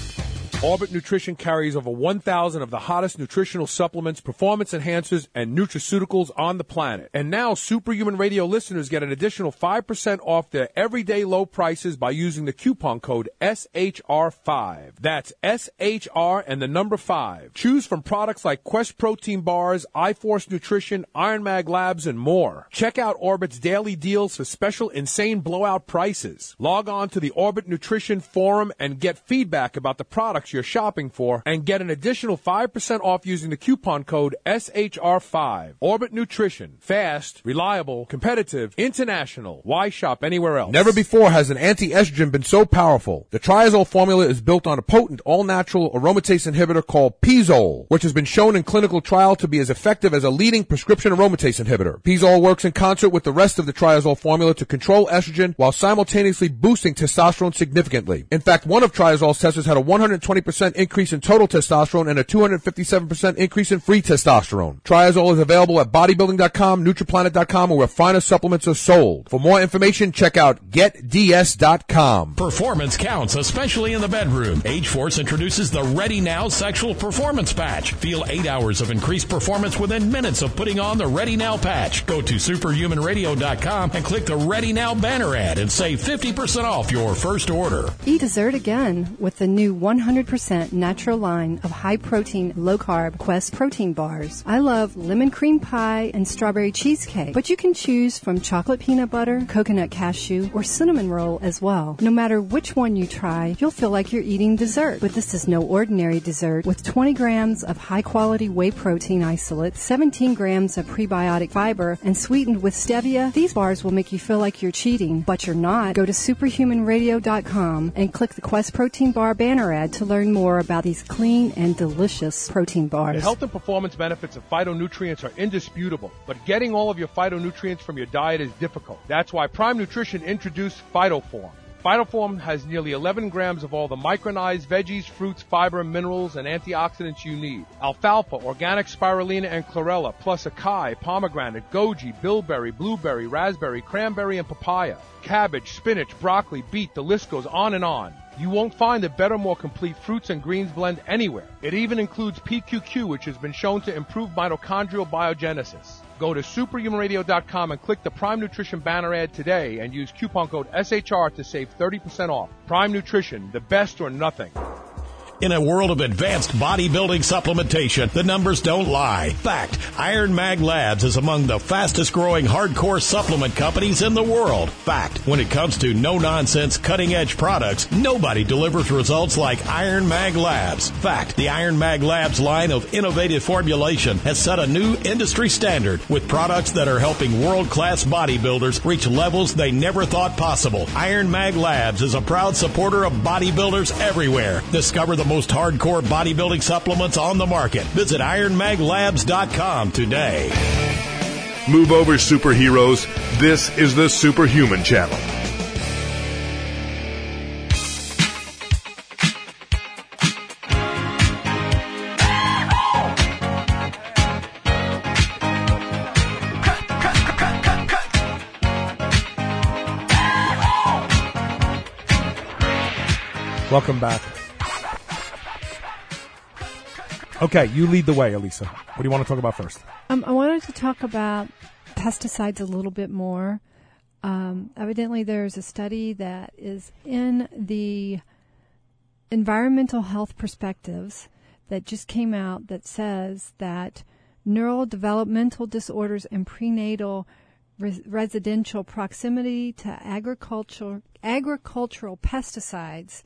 Orbit Nutrition carries over one thousand of the hottest nutritional supplements, performance enhancers, and nutraceuticals on the planet. And now Superhuman Radio listeners get an additional five percent off their everyday low prices by using the coupon code S H R five. That's S H R and the number five. Choose from products like Quest Protein Bars, iForce Nutrition, Iron Mag Labs, and more. Check out Orbit's daily deals for special insane blowout prices. Log on to the Orbit Nutrition Forum and get feedback about the products you're shopping for and get an additional five percent off using the coupon code S H R five. Orbit Nutrition. Fast, reliable, competitive, international. Why shop anywhere else? Never before has an anti-estrogen been so powerful. The Triazole formula is built on a potent all-natural aromatase inhibitor called Pizole, which has been shown in clinical trial to be as effective as a leading prescription aromatase inhibitor. Pizole works in concert with the rest of the Triazole formula to control estrogen while simultaneously boosting testosterone significantly. In fact, one of Triazole's testers had a one hundred twenty percent increase in total testosterone and a two hundred fifty-seven percent increase in free testosterone. Triazole is available at bodybuilding dot com, Nutriplanet dot com, or where finer supplements are sold. For more information, check out get D S dot com. Performance counts, especially in the bedroom. Ageforce introduces the Ready Now Sexual Performance Patch. Feel eight hours of increased performance within minutes of putting on the Ready Now patch. Go to superhuman radio dot com and click the Ready Now banner ad and save fifty percent off your first order. Eat dessert again with the new one hundred percent natural line of high-protein, low-carb Quest protein bars. I love lemon cream pie and strawberry cheesecake, but you can choose from chocolate peanut butter, coconut cashew, or cinnamon roll as well. No matter which one you try, you'll feel like you're eating dessert. But this is no ordinary dessert. With twenty grams of high-quality whey protein isolate, seventeen grams of prebiotic fiber, and sweetened with stevia, these bars will make you feel like you're cheating, but you're not. Go to superhuman radio dot com and click the Quest protein bar banner ad to learn more about these clean and delicious protein bars. The health and performance benefits of phytonutrients are indisputable, but getting all of your phytonutrients from your diet is difficult. That's why Prime Nutrition introduced PhytoForm. PhytoForm has nearly eleven grams of all the micronized veggies, fruits, fiber, minerals, and antioxidants you need. Alfalfa, organic spirulina, and chlorella, plus acai, pomegranate, goji, bilberry, blueberry, raspberry, cranberry, and papaya. Cabbage, spinach, broccoli, beet, the list goes on and on. You won't find a better, more complete fruits and greens blend anywhere. It even includes P Q Q, which has been shown to improve mitochondrial biogenesis. Go to superhuman radio dot com and click the Prime Nutrition banner ad today and use coupon code S H R to save thirty percent off. Prime Nutrition, the best or nothing. In a world of advanced bodybuilding supplementation, the numbers don't lie. Fact, Iron Mag Labs is among the fastest growing hardcore supplement companies in the world. Fact, when it comes to no-nonsense, cutting-edge products, nobody delivers results like Iron Mag Labs. Fact, the Iron Mag Labs line of innovative formulation has set a new industry standard with products that are helping world-class bodybuilders reach levels they never thought possible. Iron Mag Labs is a proud supporter of bodybuilders everywhere. Discover the most hardcore bodybuilding supplements on the market. Visit iron mag labs dot com today. Move over, superheroes. This is the Superhuman Channel. Welcome back. Okay, you lead the way, Elisa. What do you want to talk about first? Um, I wanted to talk about pesticides a little bit more. Um, evidently, there's a study that is in the environmental health perspectives that just came out that says that neurodevelopmental disorders and prenatal res- residential proximity to agricultural agricultural pesticides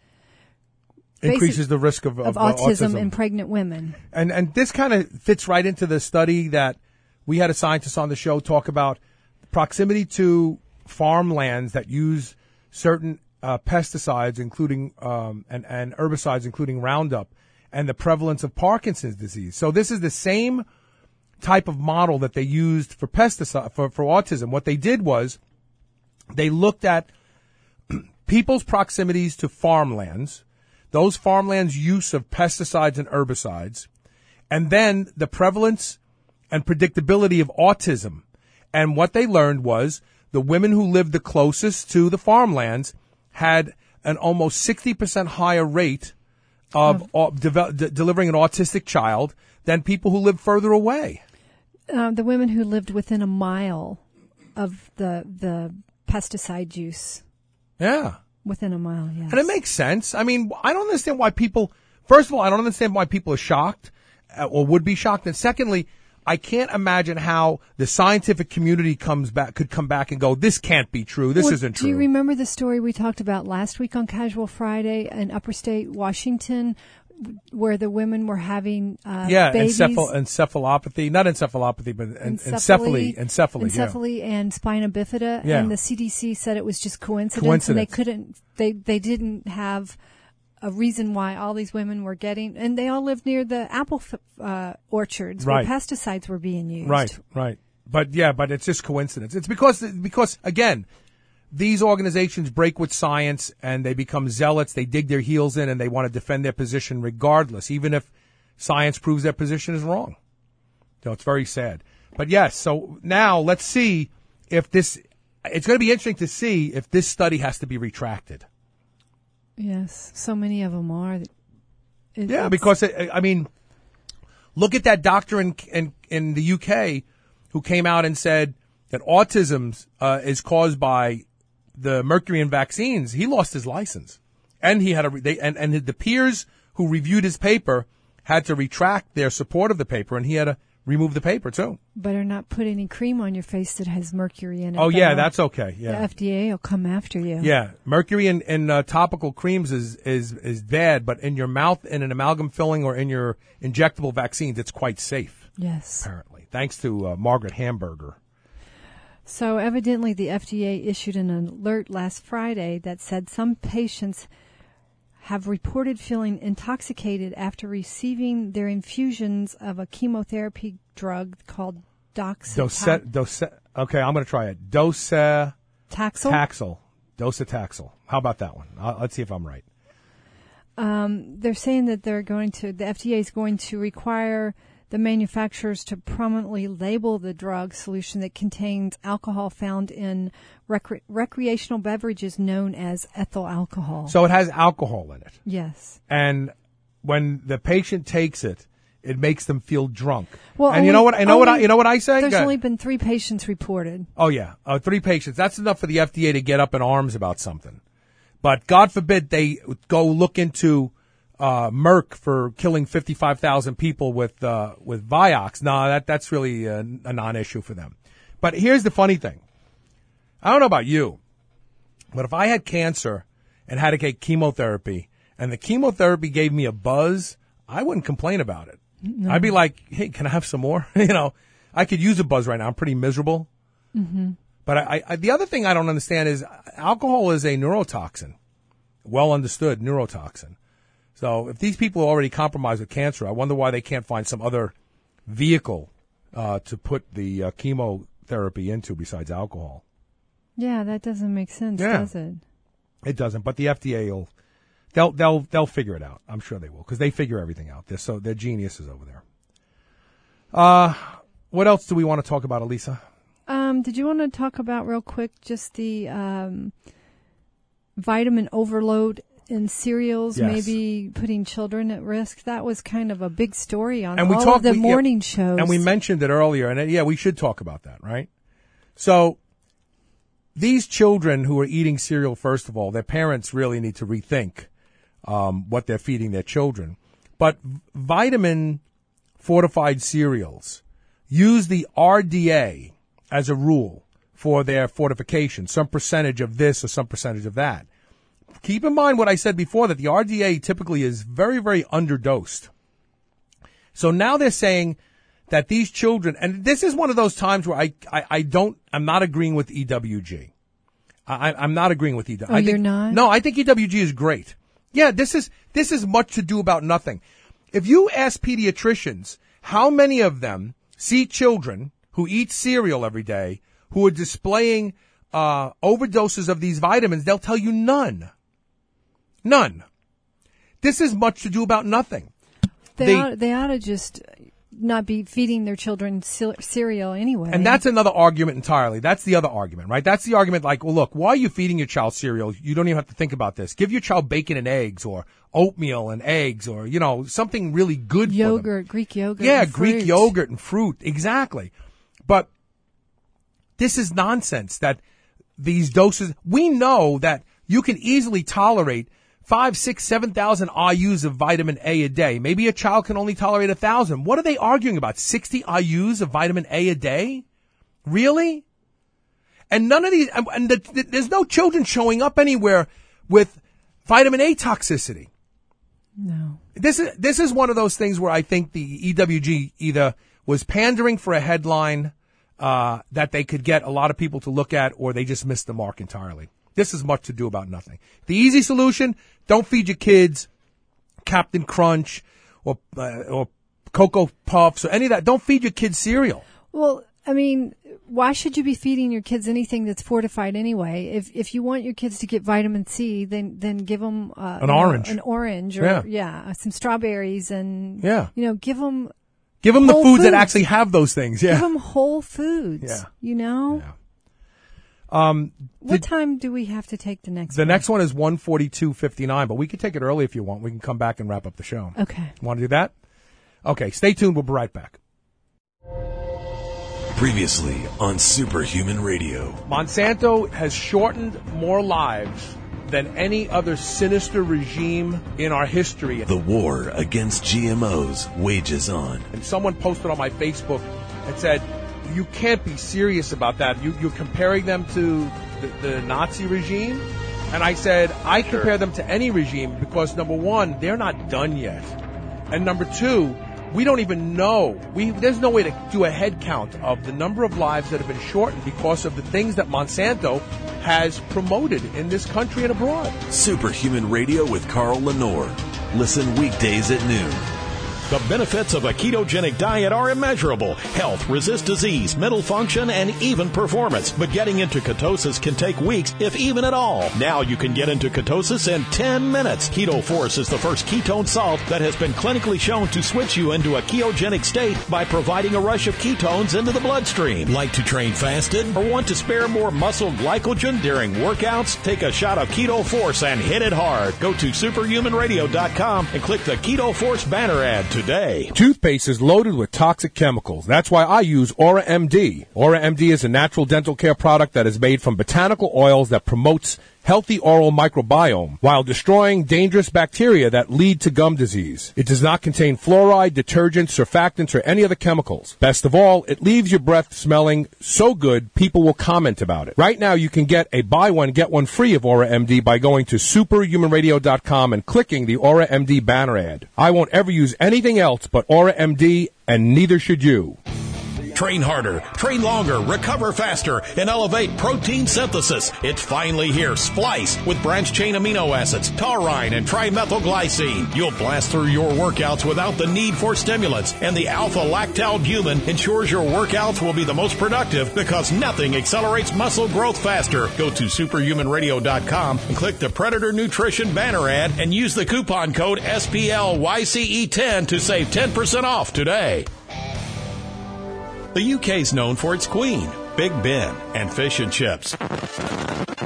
increases basic, the risk of, of, of autism, autism in pregnant women. And and this kind of fits right into the study that we had a scientist on the show talk about proximity to farmlands that use certain uh, pesticides, including um, and, and herbicides, including Roundup, and the prevalence of Parkinson's disease. So this is the same type of model that they used for pesticide for, for autism. What they did was they looked at people's proximities to farmlands, those farmlands' use of pesticides and herbicides, and then the prevalence and predictability of autism. And what they learned was the women who lived the closest to the farmlands had an almost sixty percent higher rate of uh, de- de- delivering an autistic child than people who lived further away. Uh, the women who lived within a mile of the the pesticide use. Yeah. Within a mile, yes. And it makes sense. I mean, I don't understand why people, first of all, I don't understand why people are shocked uh, or would be shocked. And secondly, I can't imagine how the scientific community comes back, could come back and go, this can't be true. This well, isn't true. Do you remember the story we talked about last week on Casual Friday in Upper State, Washington, where the women were having uh, yeah, babies? encephal- encephalopathy, not encephalopathy, but en- encephaly, encephaly, encephaly, yeah. and spina bifida. Yeah. And the C D C said it was just coincidence, coincidence. and they couldn't, they they didn't have a reason why all these women were getting, and they all lived near the apple uh, orchards right. where pesticides were being used. Right, right. But yeah, but it's just coincidence. It's because because again, these organizations break with science and they become zealots. They dig their heels in and they want to defend their position regardless, even if science proves their position is wrong. So it's very sad. But yes, so now let's see if this. It's going to be interesting to see if this study has to be retracted. Yes, so many of them are. It, yeah, because it, I mean, look at that doctor in in in the U K who came out and said that autism uh, is caused by the mercury in vaccines. He lost his license, and he had a they and and the peers who reviewed his paper had to retract their support of the paper, and he had to remove the paper too. Better not put any cream on your face that has mercury in it. Oh yeah, that's okay. Yeah, the F D A will come after you. Yeah, mercury in, in uh, topical creams is, is is bad, but in your mouth, in an amalgam filling, or in your injectable vaccines, it's quite safe. Yes, apparently, thanks to uh, Margaret Hamburger. So evidently, the F D A issued an alert last Friday that said some patients have reported feeling intoxicated after receiving their infusions of a chemotherapy drug called docetaxel. Dose, dose, okay, I'm going to try it. Docetaxel. Taxel? Docetaxel. How about that one? I'll, let's see if I'm right. Um, they're saying that they're going to, the F D A is going to require the manufacturers to prominently label the drug solution that contains alcohol found in recre- recreational beverages known as ethyl alcohol. So it has alcohol in it. Yes. And when the patient takes it, it makes them feel drunk. Well, and only, you know what? I know only, what I, you know what I say. There's Go only ahead. been three patients reported. Oh yeah, uh, three patients. That's enough for the F D A to get up in arms about something. But God forbid they go look into uh, Merck for killing fifty-five thousand people with uh, with Vioxx. No, that that's really a, a non-issue for them. But here's the funny thing. I don't know about you, but if I had cancer and had to get chemotherapy, and the chemotherapy gave me a buzz, I wouldn't complain about it. No. I'd be like, hey, can I have some more? you know, I could use a buzz right now. I'm pretty miserable. Mm-hmm. But I, I, the other thing I don't understand is alcohol is a neurotoxin, well understood neurotoxin. So if these people are already compromised with cancer, I wonder why they can't find some other vehicle uh, to put the uh, chemotherapy into besides alcohol. Yeah, that doesn't make sense, yeah. does it? It doesn't. But the F D A will, they'll they'll they'll figure it out. I'm sure they will because they figure everything out. They're so they're geniuses over there. Uh, what else do we want to talk about, Elisa? Um, did you want to talk about real quick just the um, vitamin overload in cereals, yes. maybe putting children at risk? That was kind of a big story on and we all talked, of the we, morning yeah, shows. And we mentioned it earlier, and yeah, we should talk about that, right? So these children who are eating cereal, first of all, their parents really need to rethink um, what they're feeding their children. but vitamin fortified cereals use the R D A as a rule for their fortification, some percentage of this or some percentage of that. Keep in mind what I said before, that the R D A typically is very, very underdosed. So now they're saying that these children, and this is one of those times where I, I, I don't, I'm not agreeing with E W G. I, I'm not agreeing with E W G. Oh, I think, you're not? No, I think E W G is great. Yeah, this is, this is much to do about nothing. If you ask pediatricians how many of them see children who eat cereal every day who are displaying uh, overdoses of these vitamins, they'll tell you none. None. This is much to do about nothing. They, They- ought, they ought to just not be feeding their children ce- cereal anyway. And that's another argument entirely. That's the other argument, right? That's the argument like, well, look, why are you feeding your child cereal? You don't even have to think about this. Give your child bacon and eggs or oatmeal and eggs or, you know, something really good for them. Yogurt, Greek yogurt. Yeah, and Greek fruit. yogurt and fruit. Exactly. But this is nonsense that these doses, we know that you can easily tolerate five, six, seven thousand I U's of vitamin A a day. Maybe a child can only tolerate a thousand. What are they arguing about? sixty I U's of vitamin A a day? Really? And none of these, and, and the, the, there's no children showing up anywhere with vitamin A toxicity. No. This is, this is one of those things where I think the E W G either was pandering for a headline, uh, that they could get a lot of people to look at, or they just missed the mark entirely. This is much to do about nothing. The easy solution, don't feed your kids Captain Crunch or uh, or Cocoa Puffs or any of that. Don't feed your kids cereal. Well, I mean, why should you be feeding your kids anything that's fortified anyway? If if you want your kids to get vitamin C, then then give them uh, An you know, orange. an orange, or Yeah. yeah, some strawberries, and Yeah. you know, give them Give them the Whole foods that foods. actually have those things. give Yeah. them whole foods. Yeah. You know, Yeah. Um, what did- time do we have to take the next? the one? next one is one forty-two fifty-nine, but we can take it early if you want. We can come back and wrap up the show. Okay. Want to do that? Okay, stay tuned. We'll be right back. Previously on Superhuman Radio. Monsanto has shortened more lives than any other sinister regime in our history. The war against G M Os wages on. And someone posted on my Facebook and said, you can't be serious about that. You, you're comparing them to the, the Nazi regime? And I said, I compare them to any regime because, number one, they're not done yet. And number two, we don't even know. We, there's no way to do a head count of the number of lives that have been shortened because of the things that Monsanto has promoted in this country and abroad. Superhuman Radio with Carl Lenore. Listen weekdays at noon. The benefits of a ketogenic diet are immeasurable. Health, resist disease, mental function, and even performance. But getting into ketosis can take weeks, if even at all. Now you can get into ketosis in ten minutes. Keto Force is the first ketone salt that has been clinically shown to switch you into a ketogenic state by providing a rush of ketones into the bloodstream. Like to train fasted or want to spare more muscle glycogen during workouts? Take a shot of Keto Force and hit it hard. Go to superhuman radio dot com and click the Keto Force banner ad today. Toothpaste is loaded with toxic chemicals. That's why I use Aura M D. Aura M D is a natural dental care product that is made from botanical oils that promotes healthy oral microbiome while destroying dangerous bacteria that lead to gum disease. It does not contain fluoride, detergents, surfactants, or any other chemicals. Best of all, it leaves your breath smelling so good people will comment about it. Right now, you can get a buy one, get one free of Aura M D by going to superhuman radio dot com and clicking the Aura M D banner ad. I won't ever use anything else but Aura M D, and neither should you. Train harder, train longer, recover faster, and elevate protein synthesis. It's finally here. Splice with branched-chain amino acids, taurine, and trimethylglycine. You'll blast through your workouts without the need for stimulants. And the alpha-lactalbumin ensures your workouts will be the most productive because nothing accelerates muscle growth faster. Go to superhuman radio dot com and click the Predator Nutrition banner ad and use the coupon code S P L Y C E ten to save ten percent off today. The U K's known for its Queen, Big Ben, and fish and chips.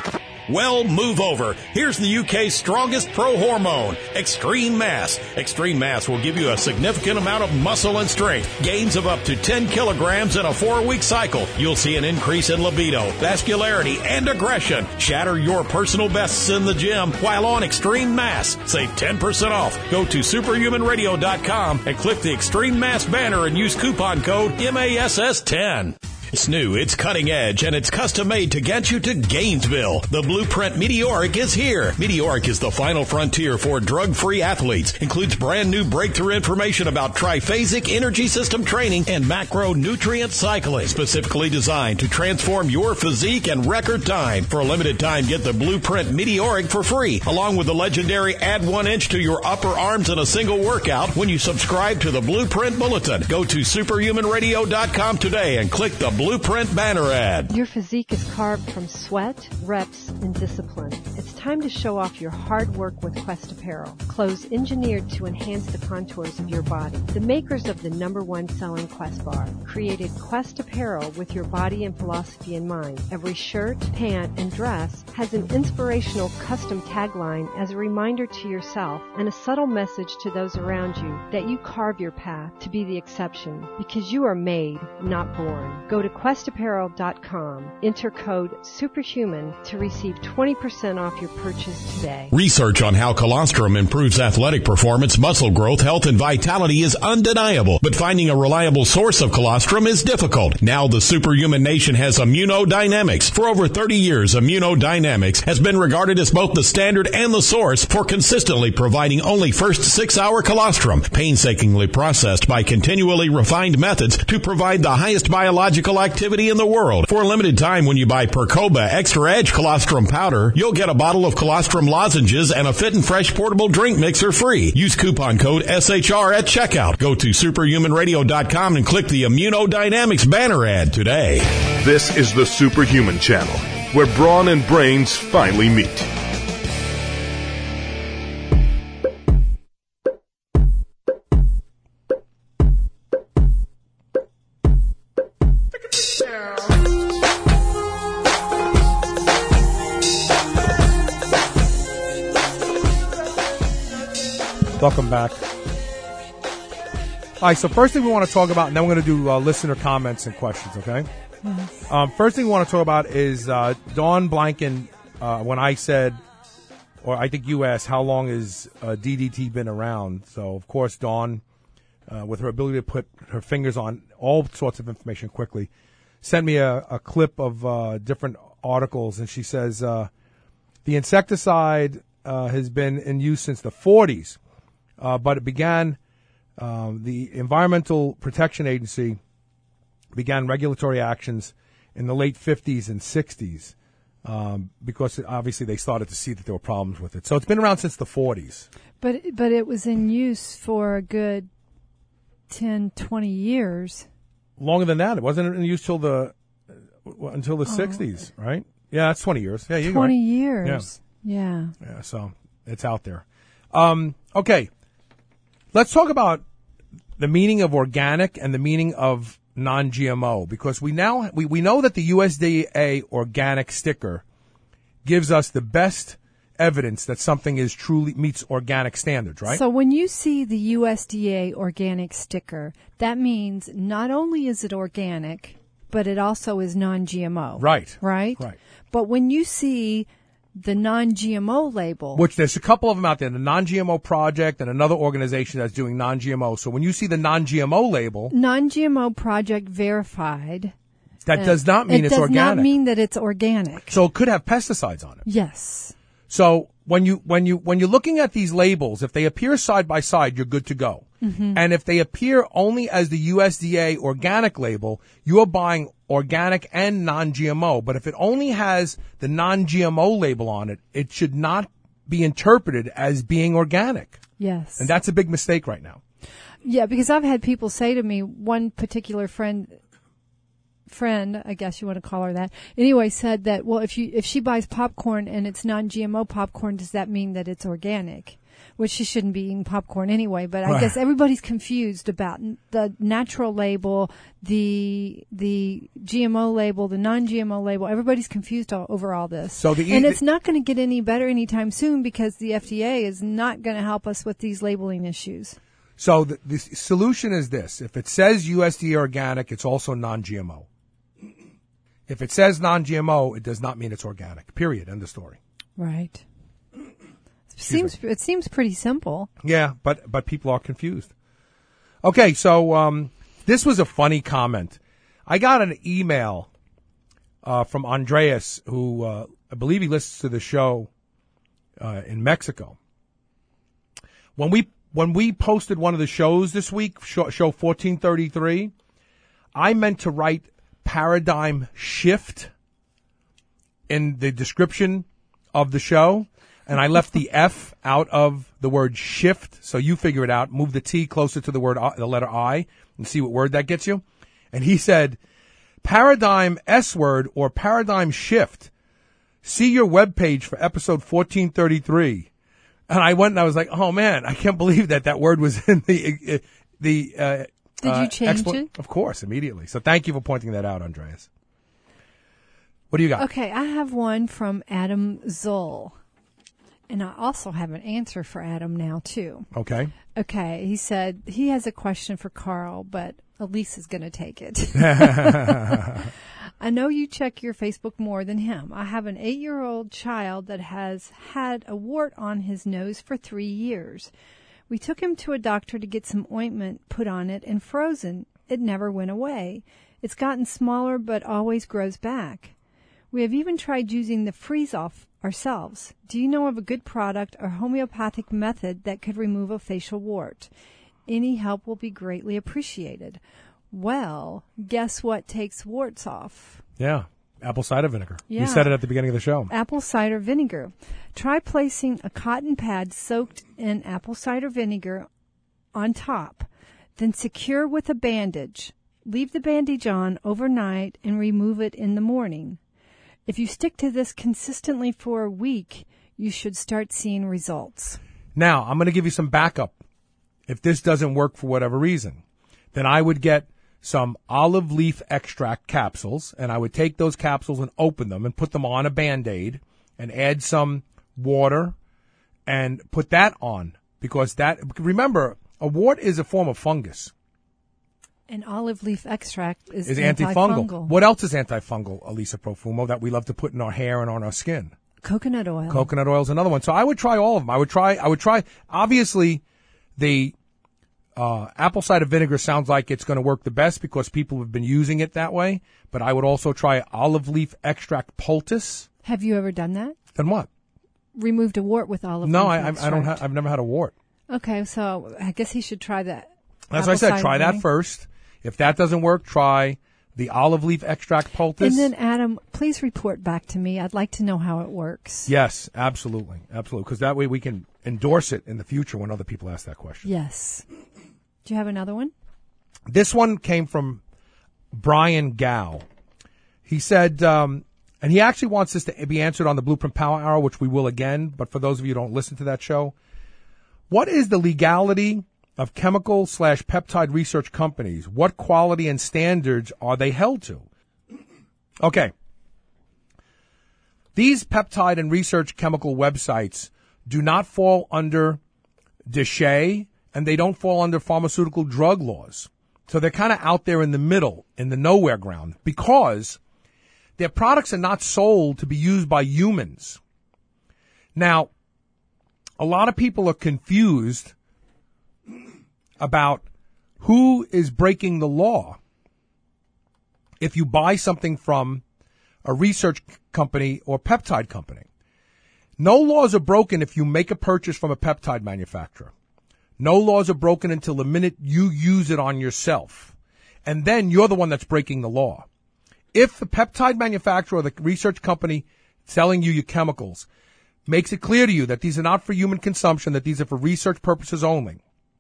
Well, move over. Here's the U K's strongest pro hormone, Extreme Mass. Extreme Mass will give you a significant amount of muscle and strength, gains of up to ten kilograms in a four-week cycle. You'll see an increase in libido, vascularity, and aggression. Shatter your personal bests in the gym while on Extreme Mass. Save ten percent off. Go to superhuman radio dot com and click the Extreme Mass banner and use coupon code M A S S ten. It's new, it's cutting edge, and it's custom made to get you to Gainesville. The Blueprint Meteoric is here. Meteoric is the final frontier for drug-free athletes. Includes brand new breakthrough information about triphasic energy system training and macronutrient cycling, specifically designed to transform your physique in record time. For a limited time, get the Blueprint Meteoric for free, along with the legendary Add One Inch to Your Upper Arms in a Single Workout when you subscribe to the Blueprint Bulletin. Go to superhuman radio dot com today and click the Blueprint banner ad. Your physique is carved from sweat, reps, and discipline. It's time to show off your hard work with Quest Apparel. Clothes engineered to enhance the contours of your body. The makers of the number one selling Quest bar created Quest Apparel with your body and philosophy in mind. Every shirt, pant, and dress has an inspirational custom tagline as a reminder to yourself and a subtle message to those around you that you carve your path to be the exception because you are made, not born. Go to quest apparel dot com. Enter code SUPERHUMAN to receive twenty percent off your purchase today. Research on how colostrum improves athletic performance, muscle growth, health, and vitality is undeniable, but finding a reliable source of colostrum is difficult. Now the Superhuman Nation has Immunodynamics. For over thirty years, Immunodynamics has been regarded as both the standard and the source for consistently providing only first six-hour colostrum, painstakingly processed by continually refined methods to provide the highest biological activity in the world. For a limited time, when you buy Percoba Extra Edge Colostrum Powder, you'll get a bottle of colostrum lozenges and a Fit and Fresh portable drink mixer free. Use coupon code S H R at checkout. Go to superhuman radio dot com and click the Immunodynamics banner ad today. This is the Superhuman Channel, where brawn and brains finally meet. Welcome back. All right, so first thing we want to talk about, and then we're going to do uh, listener comments and questions, okay? Mm-hmm. Um, first thing we want to talk about is uh, Dawn Blanken, uh, when I said, or I think you asked, how long has uh, D D T been around? So, of course, Dawn, uh, with her ability to put her fingers on all sorts of information quickly, sent me a, a clip of uh, different articles, and she says uh, the insecticide uh, has been in use since the forties. Uh, but it began, um, the Environmental Protection Agency began regulatory actions in the late fifties and sixties um, because obviously they started to see that there were problems with it. So it's been around since the forties. But but it was in use for a good ten, twenty years. Longer than that. It wasn't in use till the, uh, until the oh. sixties, right? Yeah, that's twenty years. Yeah, you're twenty right. years. Yeah. yeah. Yeah, so it's out there. Um, okay. Let's talk about the meaning of organic and the meaning of non-G M O, because we now we, we know that the U S D A organic sticker gives us the best evidence that something is truly meets organic standards, right? So when you see the U S D A organic sticker, that means not only is it organic, but it also is non-G M O. Right. Right? Right. But when you see the non-G M O label, which there's a couple of them out there, the Non-G M O Project and another organization that's doing non-G M O. So when you see the non-G M O label, non-G M O Project verified, that does not mean it it's does organic. not mean that it's organic. So it could have pesticides on it. Yes. So when you when you when you're looking at these labels, if they appear side by side, you're good to go. Mm-hmm. And if they appear only as the U S D A organic label, you are buying organic and non-G M O. But if it only has the non-G M O label on it, it should not be interpreted as being organic. Yes. And that's a big mistake right now. Yeah, because I've had people say to me, one particular friend, friend, I guess you want to call her that, anyway, said that, well, if you if she buys popcorn and it's non-G M O popcorn, does that mean that it's organic? which she shouldn't be eating popcorn anyway, but I Right. guess everybody's confused about the natural label, the the G M O label, the non-G M O label. Everybody's confused all, over all this. So the- and it's not going to get any better anytime soon because the F D A is not going to help us with these labeling issues. So the, the solution is this. If it says U S D A organic, it's also non-G M O. If it says non-G M O, it does not mean it's organic. Period. End of story. Right. Seems it seems pretty simple. Yeah, but but people are confused. Okay, so um, this was a funny comment. I got an email uh, from Andreas, who uh, I believe he listens to the show uh, in Mexico. When we when we posted one of the shows this week, show, show fourteen thirty-three, I meant to write paradigm shift in the description of the show. And I left the F out of the word shift, so you figure it out. Move the T closer to the word, the letter I, and see what word that gets you. And he said, paradigm S word or paradigm shift. See your webpage for episode fourteen thirty-three. And I went and I was like, oh man, I can't believe that that word was in the, uh, the, uh, Did you uh, change expl- it? Of course, immediately. So thank you for pointing that out, Andreas. What do you got? Okay, I have one from Adam Zoll. And I also have an answer for Adam now, too. Okay. Okay, he said he has a question for Carl, but Elise is going to take it. I know you check your Facebook more than him. I have an eight-year-old child that has had a wart on his nose for three years. We took him to a doctor to get some ointment put on it and frozen. It never went away. It's gotten smaller but always grows back. We have even tried using the freeze-off ourselves. Do you know of a good product or homeopathic method that could remove a facial wart? Any help will be greatly appreciated. Well, guess what takes warts off? Yeah, apple cider vinegar. Yeah. You said it at the beginning of the show. Apple cider vinegar. Try placing a cotton pad soaked in apple cider vinegar on top, then secure with a bandage. Leave the bandage on overnight and remove it in the morning. If you stick to this consistently for a week, you should start seeing results. Now, I'm going to give you some backup. If this doesn't work for whatever reason, then I would get some olive leaf extract capsules, and I would take those capsules and open them and put them on a Band-Aid and add some water and put that on. Because that, remember, a wart is a form of fungus. And olive leaf extract is, Is antifungal. antifungal. What else is antifungal, Elisa Profumo, that we love to put in our hair and on our skin? Coconut oil. Coconut oil is another one. So I would try all of them. I would try, I would try, obviously, the uh, apple cider vinegar sounds like it's going to work the best because people have been using it that way. But I would also try olive leaf extract poultice. Have you ever done that? Then what? Removed a wart with olive No, leaf I, I, extract. I don't. Ha- I've never had a wart. Okay, so I guess he should try that. That's what I said. Try that first. If that doesn't work, try the olive leaf extract poultice. And then, Adam, please report back to me. I'd like to know how it works. Yes, absolutely. Absolutely. Because that way we can endorse it in the future when other people ask that question. Yes. Do you have another one? This one came from Brian Gow. He said, um, and he actually wants this to be answered on the Blueprint Power Hour, which we will again. But for those of you who don't listen to that show, what is the legality of chemical slash peptide research companies? What quality and standards are they held to? Okay. These peptide and research chemical websites do not fall under D S H E, and they don't fall under pharmaceutical drug laws. So they're kind of out there in the middle, in the nowhere ground, because their products are not sold to be used by humans. Now, a lot of people are confused about who is breaking the law. If you buy something from a research company or peptide company, no laws are broken if you make a purchase from a peptide manufacturer. No laws are broken until the minute you use it on yourself. And then you're the one that's breaking the law. If the peptide manufacturer or the research company selling you your chemicals makes it clear to you that these are not for human consumption, that these are for research purposes only,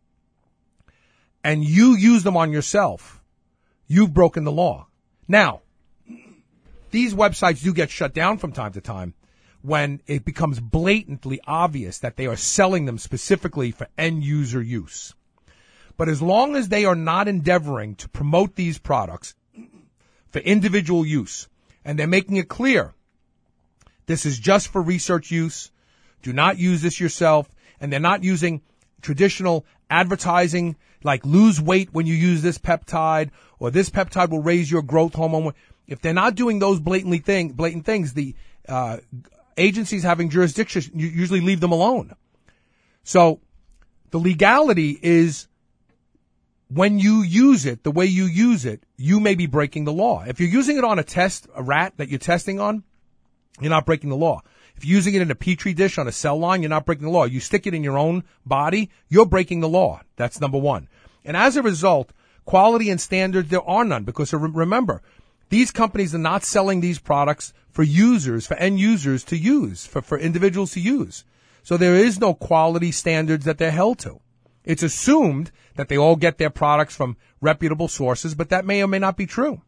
and you use them on yourself, you've broken the law. Now, these websites do get shut down from time to time when it becomes blatantly obvious that they are selling them specifically for end-user use. But as long as they are not endeavoring to promote these products for individual use, and they're making it clear this is just for research use, do not use this yourself, and they're not using traditional advertising like lose weight when you use this peptide, or this peptide will raise your growth hormone. If they're not doing those blatantly thing, blatant things, the uh, agencies having jurisdiction usually leave them alone. So the legality is when you use it, the way you use it, you may be breaking the law. If you're using it on a test, a rat that you're testing on, you're not breaking the law. If you're using it in a petri dish on a cell line, you're not breaking the law. You stick it in your own body, you're breaking the law. That's number one. And as a result, quality and standards, there are none. Because remember, these companies are not selling these products for users, for end users to use, for, for individuals to use. So there is no quality standards that they're held to. It's assumed that they all get their products from reputable sources, but that may or may not be true.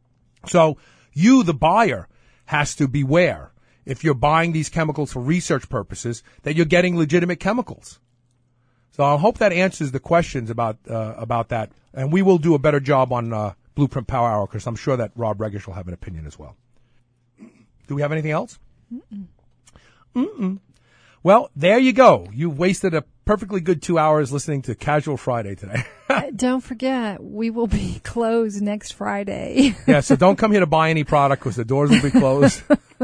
So you, the buyer, has to beware, if you're buying these chemicals for research purposes, that you're getting legitimate chemicals. So I hope that answers the questions about uh, about that. And we will do a better job on uh, Blueprint Power Hour, because I'm sure that Rob Regish will have an opinion as well. Do we have anything else? Mm-mm. Mm-mm. Well, there you go. You've wasted a perfectly good two hours listening to Casual Friday today. uh, don't forget, we will be closed next Friday. Yeah, so don't come here to buy any product because the doors will be closed.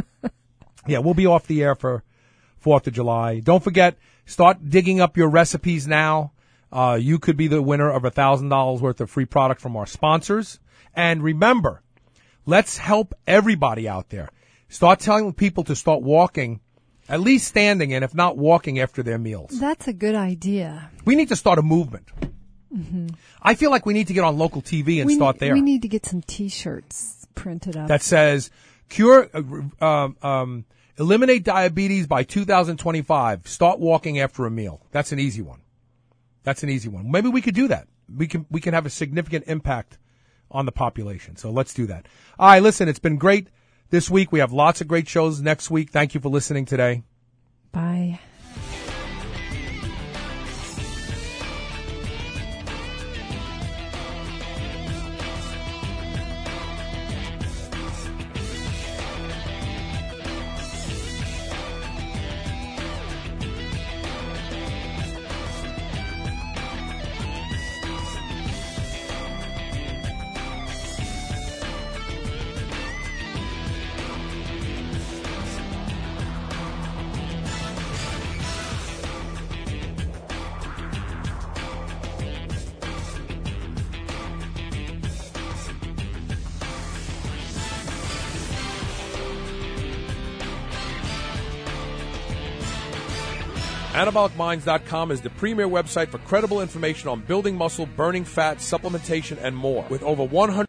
Yeah, we'll be off the air for fourth of July. Don't forget, start digging up your recipes now. Uh, you could be the winner of one thousand dollars worth of free product from our sponsors. And remember, let's help everybody out there. Start telling people to start walking, at least standing, and if not walking after their meals. That's a good idea. We need to start a movement. Mm-hmm. I feel like we need to get on local T V and we start ne- there. We need to get some T-shirts printed up. That says, cure, uh, um, um, eliminate diabetes by two thousand twenty-five. Start walking after a meal. That's an easy one. That's an easy one. Maybe we could do that. We can, we can have a significant impact on the population. So let's do that. All right, listen, it's been great this week. We have lots of great shows next week. Thank you for listening today. Bye. Anabolic Minds dot com is the premier website for credible information on building muscle, burning fat, supplementation, and more. With over one hundred